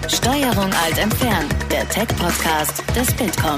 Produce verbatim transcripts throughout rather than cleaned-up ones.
Steuerung Alt entfernen, der Tech-Podcast des Bitkom.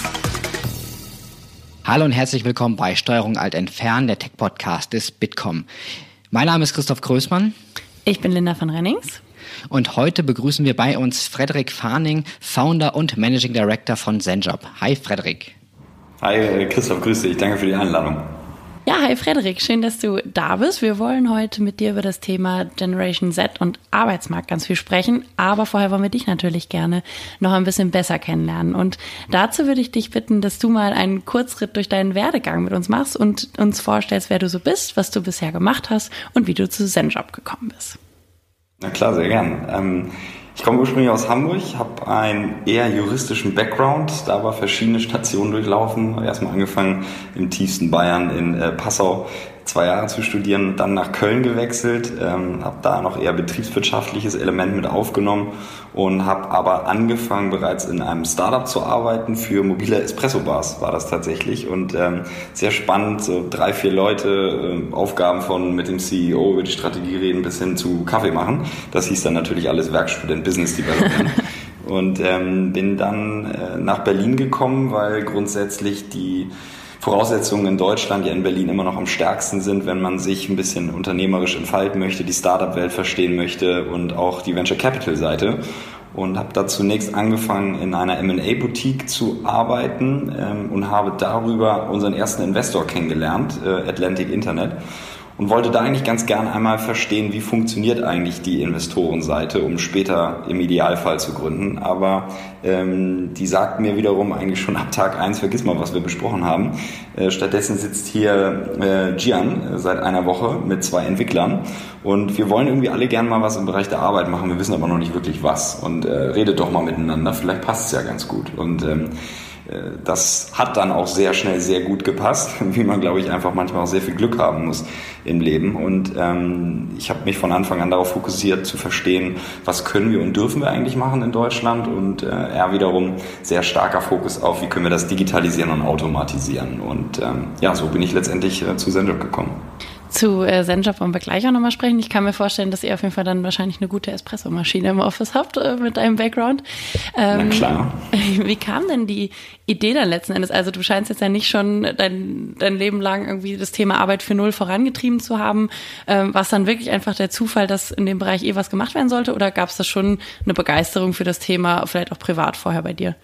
Hallo und herzlich willkommen bei Steuerung Alt entfernen, der Tech-Podcast des Bitkom. Mein Name ist Christoph Größmann. Ich bin Linda von Rennings. Und heute begrüßen wir bei uns Frederik Farning, Founder und Managing Director von Zenjob. Hi Frederik. Hi Christoph, grüß dich. Danke für die Einladung. Ja, hi Frederik, schön, dass du da bist. Wir wollen heute mit dir über das Thema Generation Z und Arbeitsmarkt ganz viel sprechen, aber vorher wollen wir dich natürlich gerne noch ein bisschen besser kennenlernen. Und dazu würde ich dich bitten, dass du mal einen Kurzritt durch deinen Werdegang mit uns machst und uns vorstellst, wer du so bist, was du bisher gemacht hast und wie du zu Zenjob gekommen bist. Na klar, sehr gern. Ähm Ich komme ursprünglich aus Hamburg, habe einen eher juristischen Background, da aber verschiedene Stationen durchlaufen. Erstmal angefangen im tiefsten Bayern in äh, Passau, zwei Jahre zu studieren, dann nach Köln gewechselt, ähm, habe da noch eher betriebswirtschaftliches Element mit aufgenommen und habe aber angefangen bereits in einem Startup zu arbeiten für mobile Espresso-Bars war das tatsächlich und ähm, sehr spannend, so drei, vier Leute, äh, Aufgaben von mit dem C E O über die Strategie reden bis hin zu Kaffee machen. Das hieß dann natürlich alles Werkstudent Business Development. Und ähm, bin dann äh, nach Berlin gekommen, weil grundsätzlich die Voraussetzungen in Deutschland ja in Berlin immer noch am stärksten sind, wenn man sich ein bisschen unternehmerisch entfalten möchte, die Startup-Welt verstehen möchte und auch die Venture-Capital-Seite. Und habe da zunächst angefangen, in einer M and A-Boutique zu arbeiten ähm, und habe darüber unseren ersten Investor kennengelernt, äh, Atlantic Internet. Und wollte da eigentlich ganz gern einmal verstehen, wie funktioniert eigentlich die Investorenseite, um später im Idealfall zu gründen. Aber ähm, die sagt mir wiederum eigentlich schon ab Tag eins, vergiss mal, was wir besprochen haben. Äh, stattdessen sitzt hier äh, Gian äh, seit einer Woche mit zwei Entwicklern. Und wir wollen irgendwie alle gern mal was im Bereich der Arbeit machen. Wir wissen aber noch nicht wirklich was. Und äh, redet doch mal miteinander, vielleicht passt es ja ganz gut. Und ähm, das hat dann auch sehr schnell sehr gut gepasst, wie man, glaube ich, einfach manchmal auch sehr viel Glück haben muss im Leben. Und ähm, ich habe mich von Anfang an darauf fokussiert, zu verstehen, was können wir und dürfen wir eigentlich machen in Deutschland. Und äh, er wiederum sehr starker Fokus auf, wie können wir das digitalisieren und automatisieren. Und ähm, ja, so bin ich letztendlich äh, zu Zenjob gekommen. Zu äh, Zenjob wollen wir gleich auch nochmal sprechen. Ich kann mir vorstellen, dass ihr auf jeden Fall dann wahrscheinlich eine gute Espresso-Maschine im Office habt äh, mit deinem Background. Ähm, Na klar. Wie kam denn die Idee dann letzten Endes? Also du scheinst jetzt ja nicht schon dein, dein Leben lang irgendwie das Thema Arbeit für null vorangetrieben zu haben. Ähm, war es dann wirklich einfach der Zufall, dass in dem Bereich eh was gemacht werden sollte? Oder gab es da schon eine Begeisterung für das Thema, vielleicht auch privat vorher bei dir?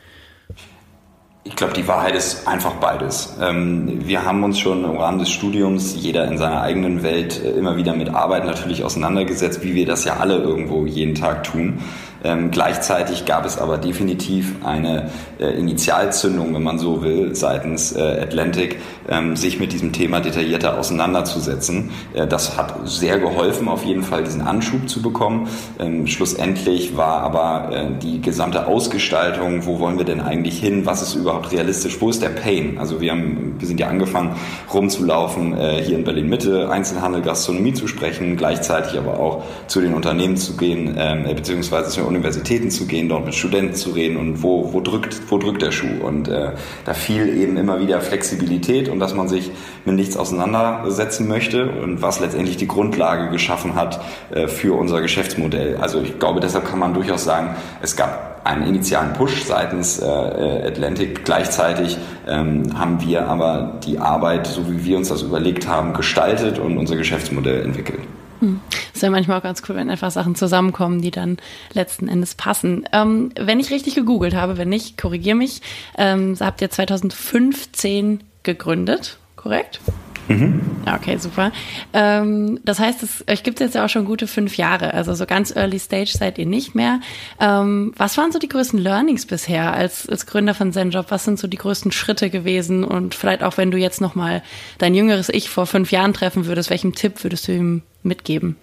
Ich glaube, die Wahrheit ist einfach beides. Wir haben uns schon im Rahmen des Studiums, jeder in seiner eigenen Welt, immer wieder mit Arbeit natürlich auseinandergesetzt, wie wir das ja alle irgendwo jeden Tag tun. Ähm, gleichzeitig gab es aber definitiv eine äh, Initialzündung, wenn man so will, seitens äh, Atlantic, ähm, sich mit diesem Thema detaillierter auseinanderzusetzen. Äh, das hat sehr geholfen, auf jeden Fall diesen Anschub zu bekommen. Ähm, schlussendlich war aber äh, die gesamte Ausgestaltung, wo wollen wir denn eigentlich hin, was ist überhaupt realistisch, wo ist der Pain? Also wir haben, wir sind ja angefangen rumzulaufen, äh, hier in Berlin-Mitte, Einzelhandel, Gastronomie zu sprechen, gleichzeitig aber auch zu den Unternehmen zu gehen, äh, beziehungsweise zu Universitäten zu gehen, dort mit Studenten zu reden und wo, wo drückt, wo drückt der Schuh? Und äh, da fiel eben immer wieder Flexibilität und dass man sich mit nichts auseinandersetzen möchte und was letztendlich die Grundlage geschaffen hat äh, für unser Geschäftsmodell. Also ich glaube, deshalb kann man durchaus sagen, es gab einen initialen Push seitens äh, Atlantic. Gleichzeitig ähm, haben wir aber die Arbeit, so wie wir uns das überlegt haben, gestaltet und unser Geschäftsmodell entwickelt. Das ist ja manchmal auch ganz cool, wenn einfach Sachen zusammenkommen, die dann letzten Endes passen. Ähm, wenn ich richtig gegoogelt habe, wenn nicht, korrigiere mich, ähm, habt ihr zwanzig fünfzehn gegründet, korrekt? Mhm. Okay, super. Ähm, das heißt, es, euch gibt es jetzt ja auch schon gute fünf Jahre, also so ganz early stage seid ihr nicht mehr. Ähm, was waren so die größten Learnings bisher als, als Gründer von Zenjob? Was sind so die größten Schritte gewesen? Und vielleicht auch, wenn du jetzt nochmal dein jüngeres Ich vor fünf Jahren treffen würdest, welchen Tipp würdest du ihm mitgeben?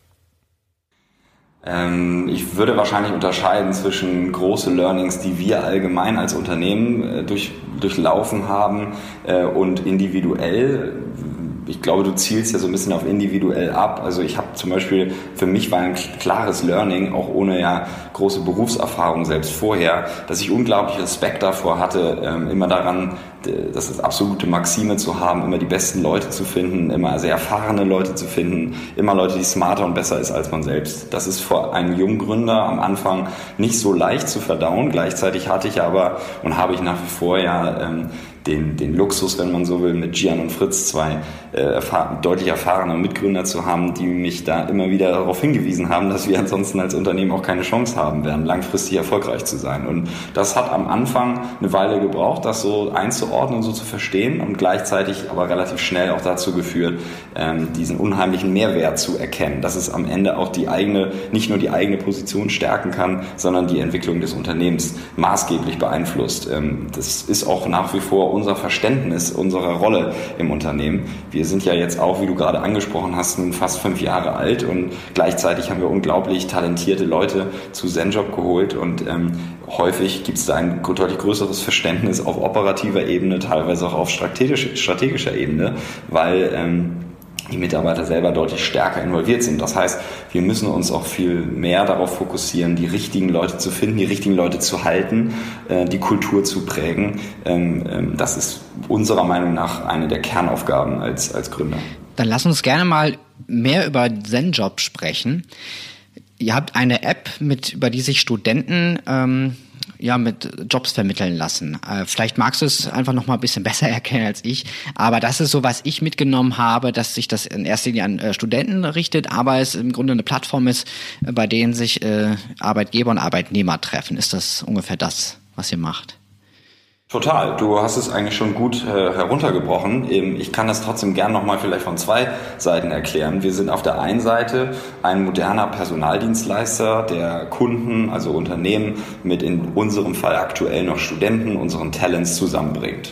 Ähm, ich würde wahrscheinlich unterscheiden zwischen große Learnings, die wir allgemein als Unternehmen äh, durch, durchlaufen haben äh, und individuell ich glaube, du zielst ja so ein bisschen auf individuell ab. Also ich habe zum Beispiel, für mich war ein klares Learning, auch ohne ja große Berufserfahrung selbst vorher, dass ich unglaublich Respekt davor hatte, ähm, immer daran, das ist absolute Maxime zu haben, immer die besten Leute zu finden, immer sehr erfahrene Leute zu finden, immer Leute, die smarter und besser ist als man selbst. Das ist für einen jungen Gründer am Anfang nicht so leicht zu verdauen. Gleichzeitig hatte ich aber und habe ich nach wie vor ja ähm, den, den Luxus, wenn man so will, mit Gian und Fritz zwei äh, erfahr- deutlich erfahrene Mitgründer zu haben, die mich da immer wieder darauf hingewiesen haben, dass wir ansonsten als Unternehmen auch keine Chance haben werden, langfristig erfolgreich zu sein. Und das hat am Anfang eine Weile gebraucht, das so einzuordnen und so zu verstehen und gleichzeitig aber relativ schnell auch dazu geführt, ähm, diesen unheimlichen Mehrwert zu erkennen, dass es am Ende auch die eigene, nicht nur die eigene Position stärken kann, sondern die Entwicklung des Unternehmens maßgeblich beeinflusst. Ähm, das ist auch nach wie vor unser Verständnis unserer Rolle im Unternehmen. Wir sind ja jetzt auch, wie du gerade angesprochen hast, nun fast fünf Jahre alt und gleichzeitig haben wir unglaublich talentierte Leute zu Zenjob geholt und ähm, häufig gibt es da ein deutlich größeres Verständnis auf operativer Ebene, teilweise auch auf strategisch, strategischer Ebene, weil ähm, die Mitarbeiter selber deutlich stärker involviert sind. Das heißt, wir müssen uns auch viel mehr darauf fokussieren, die richtigen Leute zu finden, die richtigen Leute zu halten, äh, die Kultur zu prägen. Ähm, ähm, das ist unserer Meinung nach eine der Kernaufgaben als, als Gründer. Dann lass uns gerne mal mehr über Zenjob sprechen. Ihr habt eine App, mit über die sich Studenten ähm, ja mit Jobs vermitteln lassen. Äh, vielleicht magst du es einfach noch mal ein bisschen besser erkennen als ich, aber das ist so, was ich mitgenommen habe, dass sich das in erster Linie an äh, Studenten richtet, aber es im Grunde eine Plattform ist, äh, bei denen sich äh, Arbeitgeber und Arbeitnehmer treffen. Ist das ungefähr das, was ihr macht? Total. Du hast es eigentlich schon gut äh, heruntergebrochen. Ich kann das trotzdem gern nochmal vielleicht von zwei Seiten erklären. Wir sind auf der einen Seite ein moderner Personaldienstleister, der Kunden, also Unternehmen mit in unserem Fall aktuell noch Studenten, unseren Talents zusammenbringt.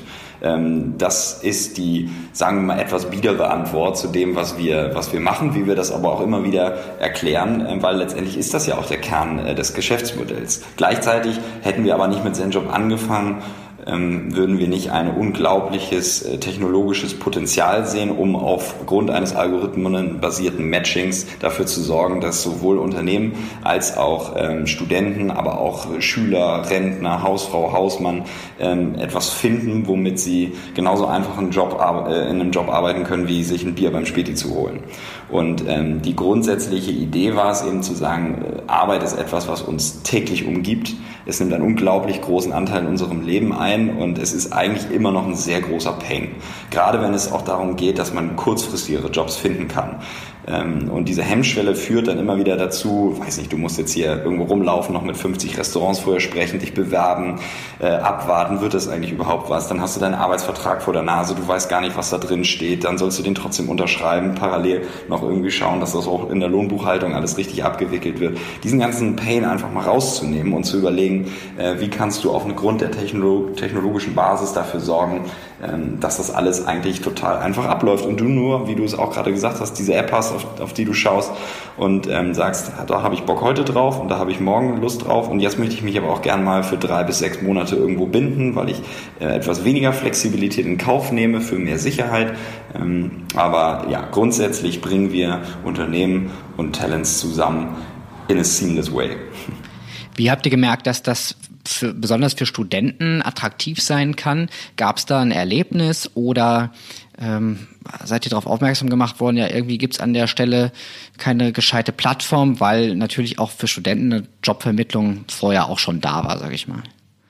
Das ist die, sagen wir mal, etwas biedere Antwort zu dem, was wir, was wir machen, wie wir das aber auch immer wieder erklären, weil letztendlich ist das ja auch der Kern des Geschäftsmodells. Gleichzeitig hätten wir aber nicht mit Zenjob angefangen, ähm, würden wir nicht ein unglaubliches äh, technologisches Potenzial sehen, um aufgrund eines algorithmenbasierten Matchings dafür zu sorgen, dass sowohl Unternehmen als auch ähm, Studenten, aber auch Schüler, Rentner, Hausfrau, Hausmann ähm, etwas finden, womit sie genauso einfach einen Job, äh, in einem Job arbeiten können, wie sich ein Bier beim Späti zu holen. Und ähm, die grundsätzliche Idee war es eben zu sagen, äh, Arbeit ist etwas, was uns täglich umgibt. Es nimmt einen unglaublich großen Anteil in unserem Leben ein und es ist eigentlich immer noch ein sehr großer Pain. Gerade wenn es auch darum geht, dass man kurzfristigere Jobs finden kann. Und diese Hemmschwelle führt dann immer wieder dazu, weiß nicht, du musst jetzt hier irgendwo rumlaufen, noch mit fünfzig Restaurants vorher sprechen, dich bewerben, äh, abwarten, wird das eigentlich überhaupt was? Dann hast du deinen Arbeitsvertrag vor der Nase, du weißt gar nicht, was da drin steht, dann sollst du den trotzdem unterschreiben, parallel noch irgendwie schauen, dass das auch in der Lohnbuchhaltung alles richtig abgewickelt wird. Diesen ganzen Pain einfach mal rauszunehmen und zu überlegen, äh, wie kannst du auf eine Grund der technolo- technologischen Basis dafür sorgen, ähm, dass das alles eigentlich total einfach abläuft und du nur, wie du es auch gerade gesagt hast, diese App hast, Auf, auf die du schaust und ähm, sagst, da habe ich Bock heute drauf und da habe ich morgen Lust drauf und jetzt möchte ich mich aber auch gern mal für drei bis sechs Monate irgendwo binden, weil ich äh, etwas weniger Flexibilität in Kauf nehme für mehr Sicherheit. Ähm, aber ja, grundsätzlich bringen wir Unternehmen und Talents zusammen in a seamless way. Wie habt ihr gemerkt, dass das für, besonders für Studenten attraktiv sein kann? Gab es da ein Erlebnis oder ähm, seid ihr darauf aufmerksam gemacht worden, ja, irgendwie gibt's an der Stelle keine gescheite Plattform, weil natürlich auch für Studenten eine Jobvermittlung vorher auch schon da war, sage ich mal.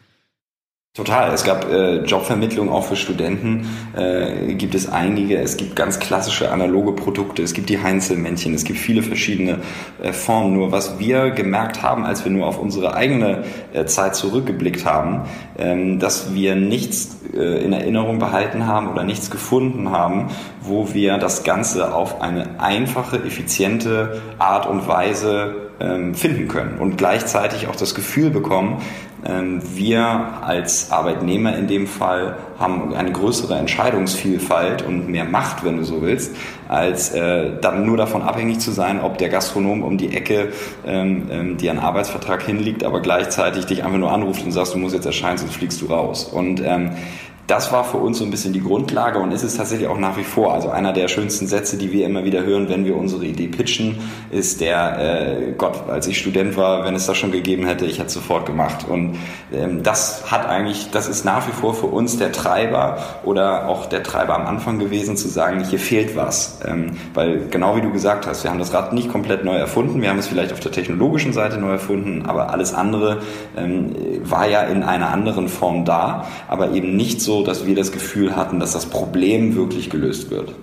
Total. Es gab äh, Jobvermittlung auch für Studenten, äh, gibt es einige. Es gibt ganz klassische analoge Produkte. Es gibt die Heinzelmännchen. Es gibt viele verschiedene äh, Formen. Nur was wir gemerkt haben, als wir nur auf unsere eigene äh, Zeit zurückgeblickt haben, ähm, dass wir nichts äh, in Erinnerung behalten haben oder nichts gefunden haben, wo wir das Ganze auf eine einfache, effiziente Art und Weise ähm, finden können und gleichzeitig auch das Gefühl bekommen, wir als Arbeitnehmer in dem Fall haben eine größere Entscheidungsvielfalt und mehr Macht, wenn du so willst, als äh, dann nur davon abhängig zu sein, ob der Gastronom um die Ecke ähm, dir einen Arbeitsvertrag hinlegt, aber gleichzeitig dich einfach nur anruft und sagst, du musst jetzt erscheinen, sonst fliegst du raus. Und ähm, das war für uns so ein bisschen die Grundlage und ist es tatsächlich auch nach wie vor. Also einer der schönsten Sätze, die wir immer wieder hören, wenn wir unsere Idee pitchen, ist der, äh, Gott, als ich Student war, wenn es das schon gegeben hätte, ich hätte es sofort gemacht. Und ähm, das hat eigentlich, das ist nach wie vor für uns der Treiber oder auch der Treiber am Anfang gewesen, zu sagen, hier fehlt was. Ähm, weil genau wie du gesagt hast, wir haben das Rad nicht komplett neu erfunden, wir haben es vielleicht auf der technologischen Seite neu erfunden, aber alles andere ähm, war ja in einer anderen Form da, aber eben nicht so, dass wir das Gefühl hatten, dass das Problem wirklich gelöst wird.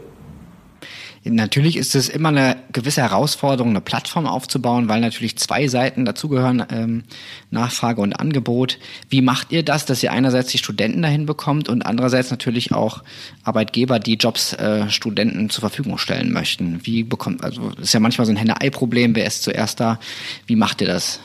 Natürlich ist es immer eine gewisse Herausforderung, eine Plattform aufzubauen, weil natürlich zwei Seiten dazugehören, ähm, Nachfrage und Angebot. Wie macht ihr das, dass ihr einerseits die Studenten dahin bekommt und andererseits natürlich auch Arbeitgeber, die Jobs äh, Studenten zur Verfügung stellen möchten? Wie bekommt, also ist ja manchmal so ein Henne-Ei-Problem, wer ist zuerst da? Wie macht ihr das?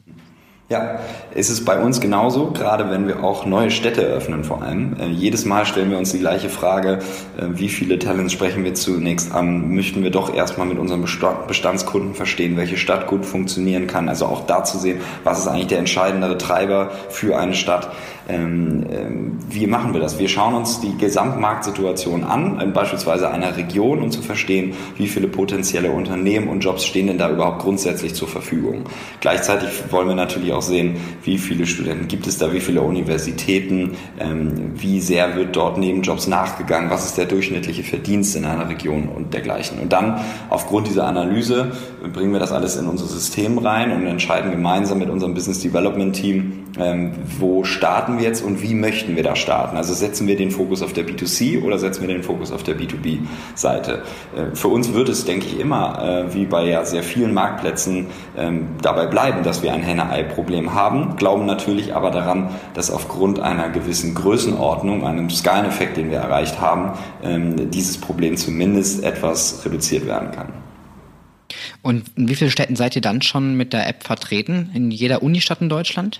Ja, es ist bei uns genauso, gerade wenn wir auch neue Städte eröffnen vor allem. Äh, jedes Mal stellen wir uns die gleiche Frage, äh, wie viele Talents sprechen wir zunächst an? Möchten wir doch erstmal mit unseren Bestandskunden verstehen, welche Stadt gut funktionieren kann? Also auch da zu sehen, was ist eigentlich der entscheidendere Treiber für eine Stadt? Ähm, ähm, wie machen wir das? Wir schauen uns die Gesamtmarktsituation an, äh, beispielsweise einer Region, um zu verstehen, wie viele potenzielle Unternehmen und Jobs stehen denn da überhaupt grundsätzlich zur Verfügung. Gleichzeitig wollen wir natürlich auch sehen, wie viele Studenten gibt es da, wie viele Universitäten, ähm, wie sehr wird dort Nebenjobs nachgegangen, was ist der durchschnittliche Verdienst in einer Region und dergleichen. Und dann aufgrund dieser Analyse bringen wir das alles in unser System rein und entscheiden gemeinsam mit unserem Business Development Team, ähm, wo starten wir jetzt und wie möchten wir da starten. Also setzen wir den Fokus auf der B zwei C oder setzen wir den Fokus auf der B zwei B Seite. Äh, für uns wird es, denke ich, immer, äh, wie bei ja sehr vielen Marktplätzen, ähm, dabei bleiben, dass wir ein Henne-Ei-Problem haben, glauben natürlich aber daran, dass aufgrund einer gewissen Größenordnung, einem Skaleneffekt, den wir erreicht haben, ähm, dieses Problem zumindest etwas reduziert werden kann. Und in wie vielen Städten seid ihr dann schon mit der App vertreten? In jeder Unistadt in Deutschland?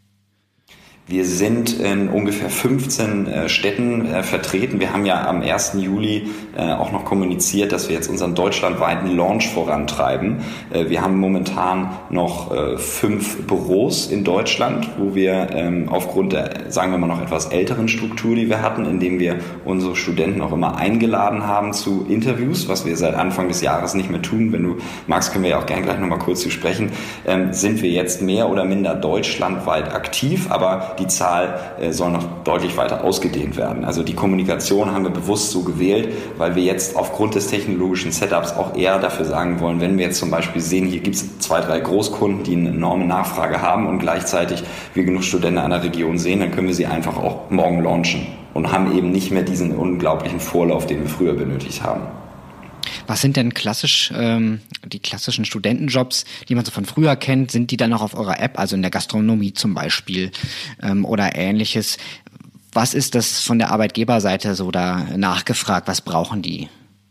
Wir sind in ungefähr fünfzehn äh, Städten äh, vertreten. Wir haben ja am ersten Juli äh, auch noch kommuniziert, dass wir jetzt unseren deutschlandweiten Launch vorantreiben. Äh, wir haben momentan noch äh, fünf Büros in Deutschland, wo wir ähm, aufgrund der, sagen wir mal, noch etwas älteren Struktur, die wir hatten, indem wir unsere Studenten auch immer eingeladen haben zu Interviews, was wir seit Anfang des Jahres nicht mehr tun. Wenn du magst, können wir ja auch gerne gleich nochmal kurz zu sprechen. Ähm, sind wir jetzt mehr oder minder deutschlandweit aktiv, aber die Zahl äh, soll noch deutlich weiter ausgedehnt werden. Also die Kommunikation haben wir bewusst so gewählt, weil wir jetzt aufgrund des technologischen Setups auch eher dafür sagen wollen, wenn wir jetzt zum Beispiel sehen, hier gibt es zwei, drei Großkunden, die eine enorme Nachfrage haben und gleichzeitig wir genug Studenten in einer Region sehen, dann können wir sie einfach auch morgen launchen und haben eben nicht mehr diesen unglaublichen Vorlauf, den wir früher benötigt haben. Was sind denn klassisch ähm, die klassischen Studentenjobs, die man so von früher kennt? Sind die dann noch auf eurer App, also in der Gastronomie zum Beispiel ähm, oder ähnliches? Was ist das von der Arbeitgeberseite so da nachgefragt? Was brauchen die?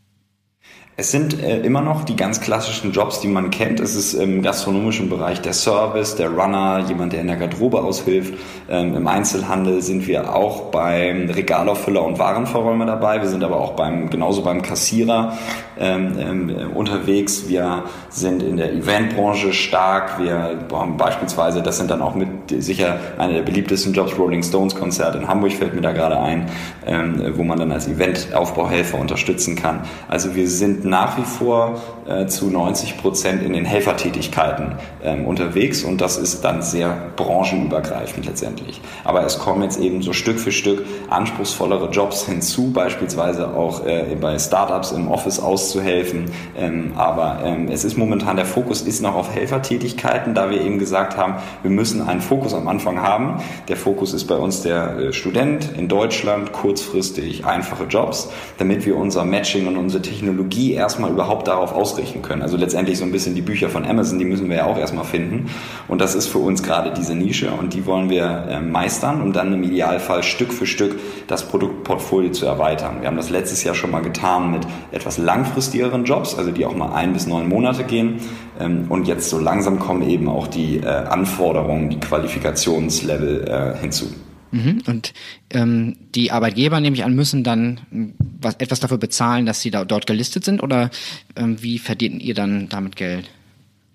Es sind äh, immer noch die ganz klassischen Jobs, die man kennt. Es ist im gastronomischen Bereich der Service, der Runner, jemand, der in der Garderobe aushilft. Ähm, Im Einzelhandel sind wir auch beim Regalauffüller und Warenverräumer dabei. Wir sind aber auch beim genauso beim Kassierer ähm, ähm, unterwegs. Wir sind in der Eventbranche stark. Wir haben beispielsweise, das sind dann auch mit sicher einer der beliebtesten Jobs, Rolling Stones Konzert in Hamburg fällt mir da gerade ein, ähm, wo man dann als Eventaufbauhelfer unterstützen kann. Also wir sind nach wie vor äh, zu neunzig Prozent in den Helfertätigkeiten ähm, unterwegs und das ist dann sehr branchenübergreifend letztendlich. Aber es kommen jetzt eben so Stück für Stück anspruchsvollere Jobs hinzu, beispielsweise auch äh, bei Startups im Office auszuhelfen. Ähm, aber ähm, es ist momentan, der Fokus ist noch auf Helfertätigkeiten, da wir eben gesagt haben, wir müssen einen Fokus am Anfang haben. Der Fokus ist bei uns der äh, Student in Deutschland, kurzfristig einfache Jobs, damit wir unser Matching und unsere Technologie erstmal überhaupt darauf ausrichten können. Also letztendlich so ein bisschen die Bücher von Amazon, die müssen wir ja auch erstmal finden. Und das ist für uns gerade diese Nische und die wollen wir äh, meistern, um dann im Idealfall Stück für Stück das Produktportfolio zu erweitern. Wir haben das letztes Jahr schon mal getan mit etwas langfristigeren Jobs, also die auch mal ein bis neun Monate gehen. Ähm, und jetzt so langsam kommen eben auch die äh, Anforderungen, die Qualifikationslevel äh, hinzu. Und ähm, die Arbeitgeber, nehme ich an, müssen dann was, etwas dafür bezahlen, dass sie da dort gelistet sind oder ähm, wie verdient ihr dann damit Geld?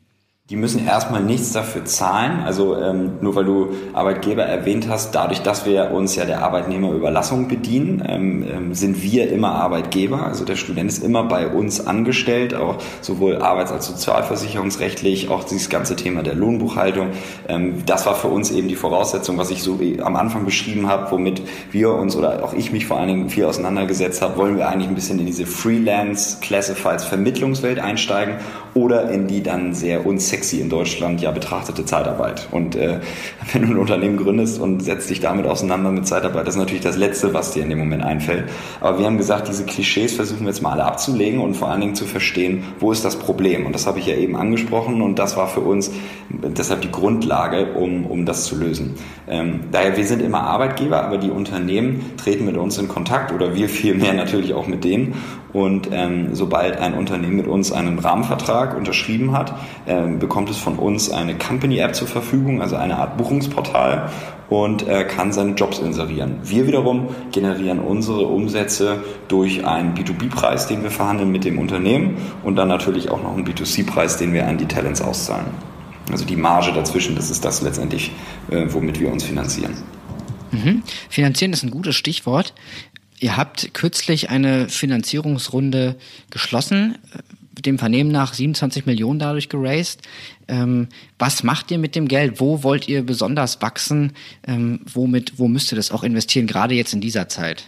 Die müssen erstmal nichts dafür zahlen, also ähm, nur weil du Arbeitgeber erwähnt hast, dadurch, dass wir uns ja der Arbeitnehmerüberlassung bedienen, ähm, ähm, sind wir immer Arbeitgeber, also der Student ist immer bei uns angestellt, auch sowohl arbeits- als sozialversicherungsrechtlich, auch dieses ganze Thema der Lohnbuchhaltung, ähm, das war für uns eben die Voraussetzung, was ich so am Anfang beschrieben habe, womit wir uns oder auch ich mich vor allen Dingen viel auseinandergesetzt habe, wollen wir eigentlich ein bisschen in diese Freelance Classifieds Vermittlungswelt einsteigen oder in die dann sehr unsexy in Deutschland ja betrachtete Zeitarbeit. Und äh, wenn du ein Unternehmen gründest und setzt dich damit auseinander mit Zeitarbeit, das ist natürlich das Letzte, was dir in dem Moment einfällt. Aber wir haben gesagt, diese Klischees versuchen wir jetzt mal alle abzulegen und vor allen Dingen zu verstehen, wo ist das Problem? Und das habe ich ja eben angesprochen und das war für uns deshalb die Grundlage, um, um das zu lösen. Ähm, daher, wir sind immer Arbeitgeber, aber die Unternehmen treten mit uns in Kontakt oder wir vielmehr natürlich auch mit denen. Und ähm, sobald ein Unternehmen mit uns einen Rahmenvertrag unterschrieben hat, ähm, bekommt es von uns eine Company-App zur Verfügung, also eine Art Buchungsportal und äh, kann seine Jobs inserieren. Wir wiederum generieren unsere Umsätze durch einen B zwei B-Preis, den wir verhandeln mit dem Unternehmen und dann natürlich auch noch einen B zwei C-Preis, den wir an die Talents auszahlen. Also die Marge dazwischen, das ist das letztendlich, äh, womit wir uns finanzieren. Mhm. Finanzieren ist ein gutes Stichwort. Ihr habt kürzlich eine Finanzierungsrunde geschlossen, dem Vernehmen nach siebenundzwanzig Millionen dadurch geraced. Ähm, was macht ihr mit dem Geld? Wo wollt ihr besonders wachsen? Ähm, womit, wo müsst ihr das auch investieren, gerade jetzt in dieser Zeit?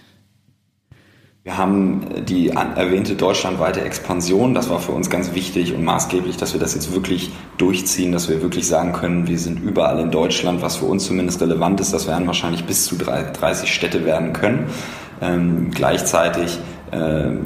Wir haben die erwähnte deutschlandweite Expansion, das war für uns ganz wichtig und maßgeblich, dass wir das jetzt wirklich durchziehen, dass wir wirklich sagen können, wir sind überall in Deutschland, was für uns zumindest relevant ist, das werden wahrscheinlich bis zu dreißig Städte werden können. Ähm, gleichzeitig ähm,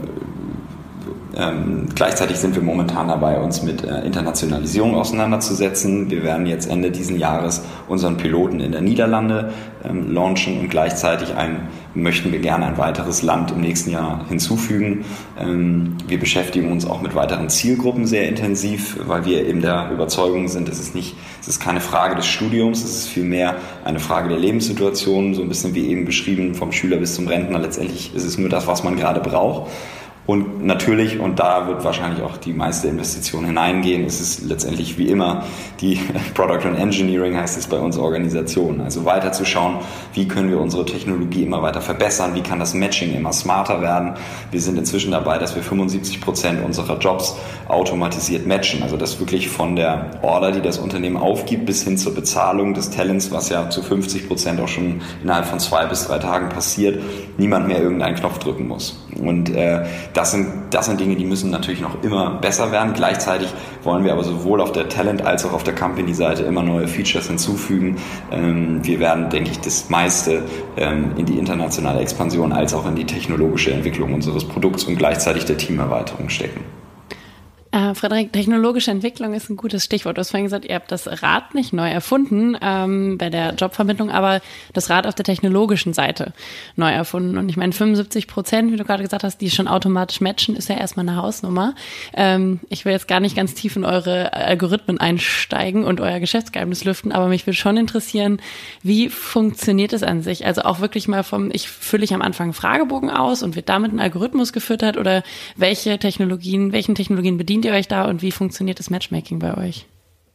Ähm, gleichzeitig sind wir momentan dabei, uns mit äh, Internationalisierung auseinanderzusetzen. Wir werden jetzt Ende diesen Jahres unseren Piloten in der Niederlande ähm, launchen und gleichzeitig ein, möchten wir gerne ein weiteres Land im nächsten Jahr hinzufügen. Ähm, wir beschäftigen uns auch mit weiteren Zielgruppen sehr intensiv, weil wir eben der Überzeugung sind, es ist nicht, es ist keine Frage des Studiums, es ist vielmehr eine Frage der Lebenssituation, so ein bisschen wie eben beschrieben, vom Schüler bis zum Rentner. Letztendlich ist es nur das, was man gerade braucht. Und natürlich, und da wird wahrscheinlich auch die meiste Investition hineingehen, ist es letztendlich wie immer die Product und Engineering, heißt es bei uns, Organisation. Also weiter zu schauen, wie können wir unsere Technologie immer weiter verbessern, wie kann das Matching immer smarter werden. Wir sind inzwischen dabei, dass wir fünfundsiebzig Prozent unserer Jobs automatisiert matchen. Also das wirklich von der Order, die das Unternehmen aufgibt, bis hin zur Bezahlung des Talents, was ja zu fünfzig Prozent auch schon innerhalb von zwei bis drei Tagen passiert, niemand mehr irgendeinen Knopf drücken muss. Und äh, Das sind, das sind Dinge, die müssen natürlich noch immer besser werden. Gleichzeitig wollen wir aber sowohl auf der Talent- als auch auf der Company-Seite immer neue Features hinzufügen. Ähm, wir werden, denke ich, das meiste ähm, in die internationale Expansion als auch in die technologische Entwicklung unseres Produkts und gleichzeitig der Teamerweiterung stecken. Äh, Frederik, technologische Entwicklung ist ein gutes Stichwort. Du hast vorhin gesagt, ihr habt das Rad nicht neu erfunden ähm, bei der Jobvermittlung, aber das Rad auf der technologischen Seite neu erfunden. Und ich meine, fünfundsiebzig Prozent, wie du gerade gesagt hast, die schon automatisch matchen, ist ja erstmal eine Hausnummer. Ähm, ich will jetzt gar nicht ganz tief in eure Algorithmen einsteigen und euer Geschäftsgeheimnis lüften, aber mich würde schon interessieren, wie funktioniert es an sich? Also auch wirklich mal vom, ich fülle ich am Anfang einen Fragebogen aus und wird damit ein Algorithmus gefüttert oder welche Technologien, welchen Technologien bedient ihr euch da und wie funktioniert das Matchmaking bei euch?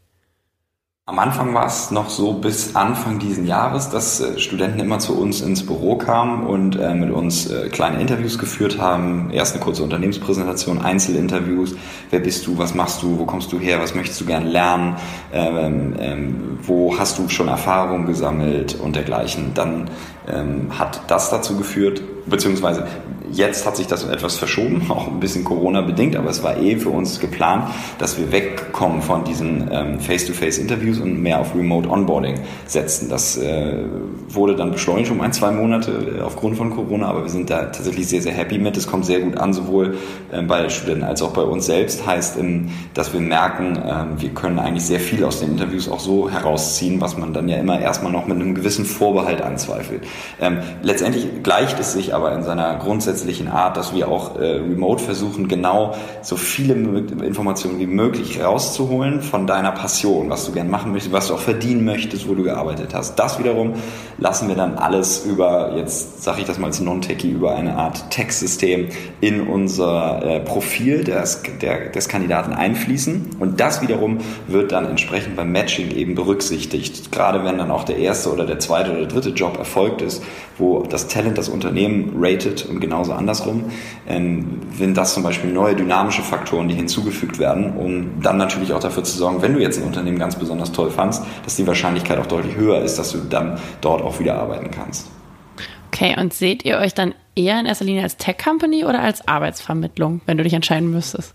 Am Anfang war es noch so bis Anfang diesen Jahres, dass äh, Studenten immer zu uns ins Büro kamen und äh, mit uns äh, kleine Interviews geführt haben. Erst eine kurze Unternehmenspräsentation, Einzelinterviews. Wer bist du? Was machst du? Wo kommst du her? Was möchtest du gerne lernen? Ähm, ähm, wo hast du schon Erfahrung gesammelt und dergleichen? Dann ähm, hat das dazu geführt, beziehungsweise jetzt hat sich das etwas verschoben, auch ein bisschen Corona-bedingt, aber es war eh für uns geplant, dass wir wegkommen von diesen ähm, Face-to-Face-Interviews und mehr auf Remote-Onboarding setzen. Das äh, wurde dann beschleunigt um ein, zwei Monate äh, aufgrund von Corona, aber wir sind da tatsächlich sehr, sehr happy mit. Es kommt sehr gut an, sowohl äh, bei Studenten als auch bei uns selbst. Heißt, ähm, dass wir merken, äh, wir können eigentlich sehr viel aus den Interviews auch so herausziehen, was man dann ja immer erstmal noch mit einem gewissen Vorbehalt anzweifelt. Ähm, letztendlich gleicht es sich aber in seiner grundsätzlichen grundsätzlichen Art, dass wir auch äh, remote versuchen, genau so viele Informationen wie möglich rauszuholen von deiner Passion, was du gern machen möchtest, was du auch verdienen möchtest, wo du gearbeitet hast. Das wiederum lassen wir dann alles über, jetzt sage ich das mal als Non-Techie, über eine Art Text-System in unser äh, Profil des, der, des Kandidaten einfließen und das wiederum wird dann entsprechend beim Matching eben berücksichtigt. Gerade wenn dann auch der erste oder der zweite oder dritte Job erfolgt ist, wo das Talent das Unternehmen ratet und genauso andersrum, ähm, sind das zum Beispiel neue dynamische Faktoren, die hinzugefügt werden, um dann natürlich auch dafür zu sorgen, wenn du jetzt ein Unternehmen ganz besonders toll fandst, dass die Wahrscheinlichkeit auch deutlich höher ist, dass du dann dort auch wieder arbeiten kannst. Okay, und seht ihr euch dann eher in erster Linie als Tech-Company oder als Arbeitsvermittlung, wenn du dich entscheiden müsstest?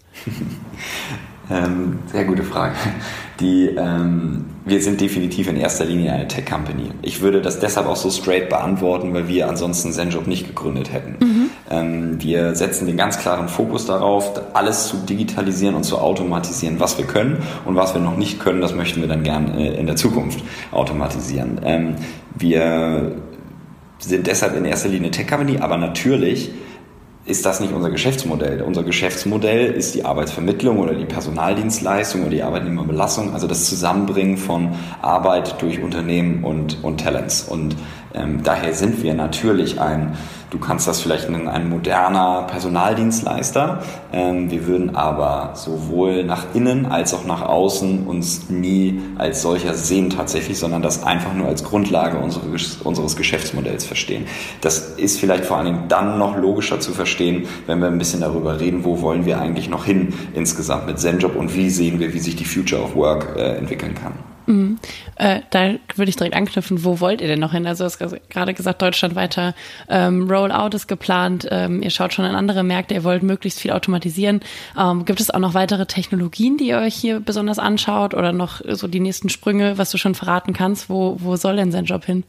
ähm, sehr gute Frage. Die, ähm, wir sind definitiv in erster Linie eine Tech-Company. Ich würde das deshalb auch so straight beantworten, weil wir ansonsten Zenjob nicht gegründet hätten. Mhm. Ähm, wir setzen den ganz klaren Fokus darauf, alles zu digitalisieren und zu automatisieren, was wir können und was wir noch nicht können, das möchten wir dann gern äh, in der Zukunft automatisieren. Ähm, wir sind deshalb in erster Linie Tech-Company, aber natürlich ist das nicht unser Geschäftsmodell. Unser Geschäftsmodell ist die Arbeitsvermittlung oder die Personaldienstleistung oder die Arbeitnehmerbelastung, also das Zusammenbringen von Arbeit durch Unternehmen und, und Talents. Und ähm, daher sind wir natürlich ein, du kannst das vielleicht nennen, ein moderner Personaldienstleister. Ähm, wir würden aber sowohl nach innen als auch nach außen uns nie als solcher sehen tatsächlich, sondern das einfach nur als Grundlage unseres, unseres Geschäftsmodells verstehen. Das ist vielleicht vor allen Dingen dann noch logischer zu verstehen, wenn wir ein bisschen darüber reden, wo wollen wir eigentlich noch hin insgesamt mit Zenjob und wie sehen wir, wie sich die Future of Work äh, entwickeln kann. Mhm. Äh, da würde ich direkt anknüpfen, wo wollt ihr denn noch hin? Also du hast gerade gesagt, deutschlandweiter ähm, Rollout ist geplant, ähm, ihr schaut schon in andere Märkte, ihr wollt möglichst viel automatisieren. Ähm, gibt es auch noch weitere Technologien, die ihr euch hier besonders anschaut oder noch so die nächsten Sprünge, was du schon verraten kannst? Wo, wo soll denn Zenjob hin?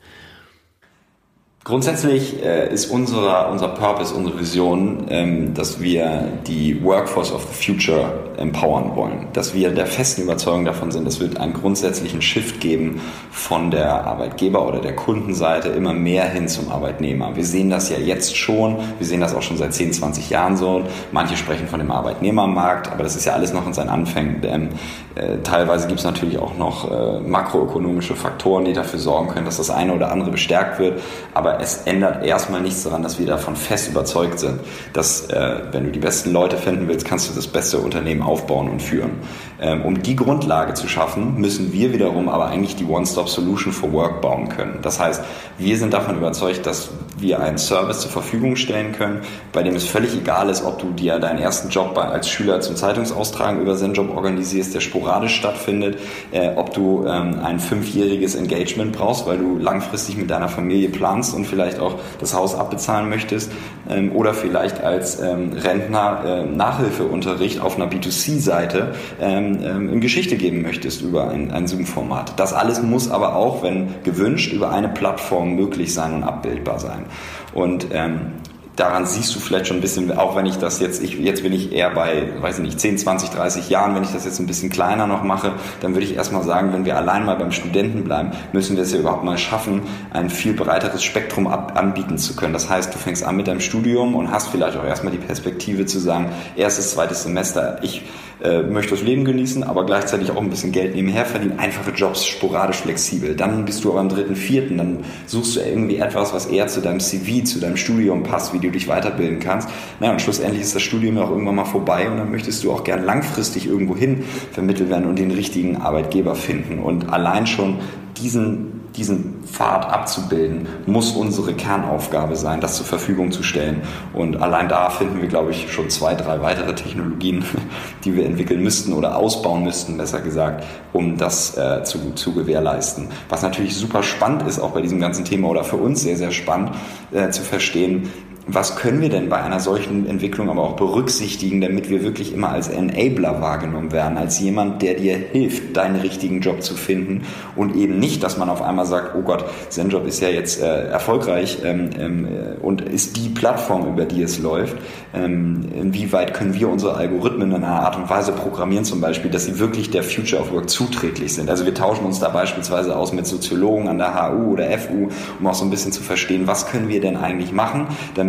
Grundsätzlich äh, ist unser, unser Purpose, unsere Vision, ähm, dass wir die Workforce of the Future empowern wollen. Dass wir der festen Überzeugung davon sind, es wird einen grundsätzlichen Shift geben von der Arbeitgeber- oder der Kundenseite immer mehr hin zum Arbeitnehmer. Wir sehen das ja jetzt schon, wir sehen das auch schon seit zehn, zwanzig Jahren so. Manche sprechen von dem Arbeitnehmermarkt, aber das ist ja alles noch in seinen Anfängen. Ähm, äh, teilweise gibt es natürlich auch noch äh, makroökonomische Faktoren, die dafür sorgen können, dass das eine oder andere bestärkt wird. Aber es ändert erstmal nichts daran, dass wir davon fest überzeugt sind, dass äh, wenn du die besten Leute finden willst, kannst du das beste Unternehmen aufbauen und führen. Ähm, um die Grundlage zu schaffen, müssen wir wiederum aber eigentlich die One-Stop-Solution for Work bauen können. Das heißt, wir sind davon überzeugt, dass wir einen Service zur Verfügung stellen können, bei dem es völlig egal ist, ob du dir deinen ersten Job als Schüler zum Zeitungsaustragen über Zenjob organisierst, der sporadisch stattfindet, äh, ob du ähm, ein fünfjähriges Engagement brauchst, weil du langfristig mit deiner Familie planst und vielleicht auch das Haus abbezahlen möchtest, ähm, oder vielleicht als ähm, Rentner äh, Nachhilfeunterricht auf einer B zwei C-Seite ähm, ähm, in Geschichte geben möchtest über ein, ein Zoom-Format. Das alles muss aber auch, wenn gewünscht, über eine Plattform möglich sein und abbildbar sein. Und ähm, daran siehst du vielleicht schon ein bisschen, auch wenn ich das jetzt, ich, jetzt bin ich eher bei, weiß ich nicht, zehn, zwanzig, dreißig Jahren, wenn ich das jetzt ein bisschen kleiner noch mache, dann würde ich erstmal sagen, wenn wir allein mal beim Studenten bleiben, müssen wir es ja überhaupt mal schaffen, ein viel breiteres Spektrum ab, anbieten zu können. Das heißt, du fängst an mit deinem Studium und hast vielleicht auch erstmal die Perspektive zu sagen, erstes, zweites Semester, ich äh, möchte das Leben genießen, aber gleichzeitig auch ein bisschen Geld nebenher verdienen, einfache Jobs, sporadisch flexibel. Dann bist du aber im dritten, vierten, dann suchst du irgendwie etwas, was eher zu deinem C V, zu deinem Studium passt, wie du dich weiterbilden kannst. Naja, und schlussendlich ist das Studium ja auch irgendwann mal vorbei und dann möchtest du auch gern langfristig irgendwo hin vermittelt werden und den richtigen Arbeitgeber finden. Und allein schon diesen, diesen Pfad abzubilden, muss unsere Kernaufgabe sein, das zur Verfügung zu stellen. Und allein da finden wir, glaube ich, schon zwei, drei weitere Technologien, die wir entwickeln müssten oder ausbauen müssten, besser gesagt, um das äh, zu, zu gewährleisten. Was natürlich super spannend ist, auch bei diesem ganzen Thema oder für uns sehr, sehr spannend äh, zu verstehen, was können wir denn bei einer solchen Entwicklung aber auch berücksichtigen, damit wir wirklich immer als Enabler wahrgenommen werden, als jemand, der dir hilft, deinen richtigen Job zu finden und eben nicht, dass man auf einmal sagt, oh Gott, Zenjob ist ja jetzt äh, erfolgreich ähm, ähm, und ist die Plattform, über die es läuft. Ähm, inwieweit können wir unsere Algorithmen in einer Art und Weise programmieren zum Beispiel, dass sie wirklich der Future of Work zuträglich sind. Also wir tauschen uns da beispielsweise aus mit Soziologen an der H U oder F U, um auch so ein bisschen zu verstehen, was können wir denn eigentlich machen, damit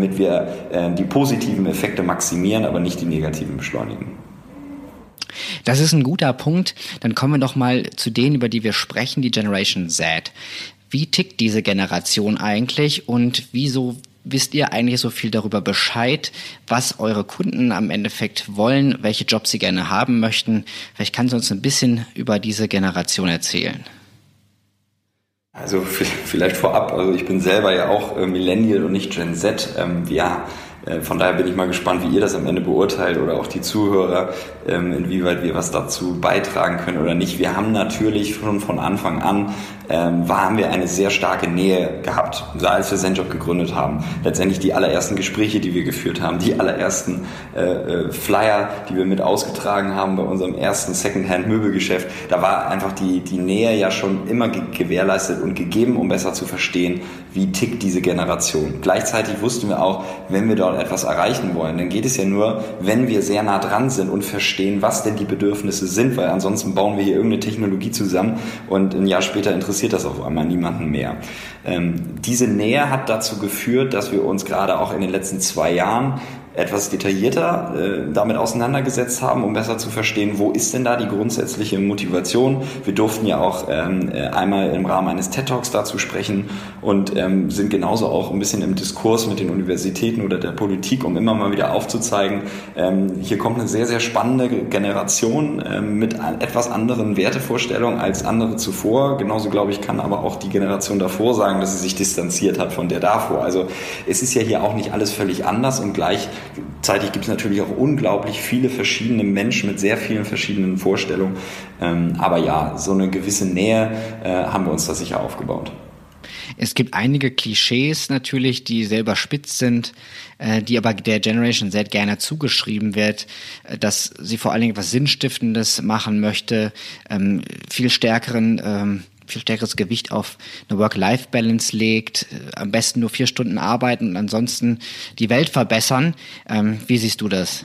womit wir äh, die positiven Effekte maximieren, aber nicht die negativen beschleunigen. Das ist ein guter Punkt. Dann kommen wir doch mal zu denen, über die wir sprechen, die Generation Z. Wie tickt diese Generation eigentlich und wieso wisst ihr eigentlich so viel darüber Bescheid, was eure Kunden am Endeffekt wollen, welche Jobs sie gerne haben möchten? Vielleicht kannst du uns ein bisschen über diese Generation erzählen. Also vielleicht vorab, also ich bin selber ja auch Millennial und nicht Gen Z. Ähm, ja, von daher bin ich mal gespannt, wie ihr das am Ende beurteilt oder auch die Zuhörer, ähm, inwieweit wir was dazu beitragen können oder nicht. Wir haben natürlich schon von Anfang an, ähm, haben wir eine sehr starke Nähe gehabt, als wir ZenJob gegründet haben. Letztendlich die allerersten Gespräche, die wir geführt haben, die allerersten äh, Flyer, die wir mit ausgetragen haben bei unserem ersten Secondhand-Möbelgeschäft, da war einfach die, die Nähe ja schon immer ge- gewährleistet und gegeben, um besser zu verstehen, wie tickt diese Generation. Gleichzeitig wussten wir auch, wenn wir dort etwas erreichen wollen, dann geht es ja nur, wenn wir sehr nah dran sind und verstehen, was denn die Bedürfnisse sind, weil ansonsten bauen wir hier irgendeine Technologie zusammen und ein Jahr später interessiert das auf einmal niemanden mehr. Ähm, diese Nähe hat dazu geführt, dass wir uns gerade auch in den letzten zwei Jahren etwas detaillierter äh, damit auseinandergesetzt haben, um besser zu verstehen, wo ist denn da die grundsätzliche Motivation. Wir durften ja auch ähm, einmal im Rahmen eines TED-Talks dazu sprechen und ähm, sind genauso auch ein bisschen im Diskurs mit den Universitäten oder der Politik, um immer mal wieder aufzuzeigen, ähm, hier kommt eine sehr, sehr spannende Generation ähm, mit etwas anderen Wertevorstellungen als andere zuvor. Genauso, glaube ich, kann aber auch die Generation davor sagen, dass sie sich distanziert hat von der davor. Also es ist ja hier auch nicht alles völlig anders und gleich Gleichzeitig gibt es natürlich auch unglaublich viele verschiedene Menschen mit sehr vielen verschiedenen Vorstellungen. Ähm, aber ja, so eine gewisse Nähe äh, haben wir uns da sicher aufgebaut. Es gibt einige Klischees natürlich, die sehr überspitzt sind, äh, die aber der Generation Z gerne zugeschrieben wird, äh, dass sie vor allen Dingen etwas Sinnstiftendes machen möchte, ähm, viel stärkeren ähm, viel stärkeres Gewicht auf eine Work-Life-Balance legt, am besten nur vier Stunden arbeiten und ansonsten die Welt verbessern. Ähm, wie siehst du das?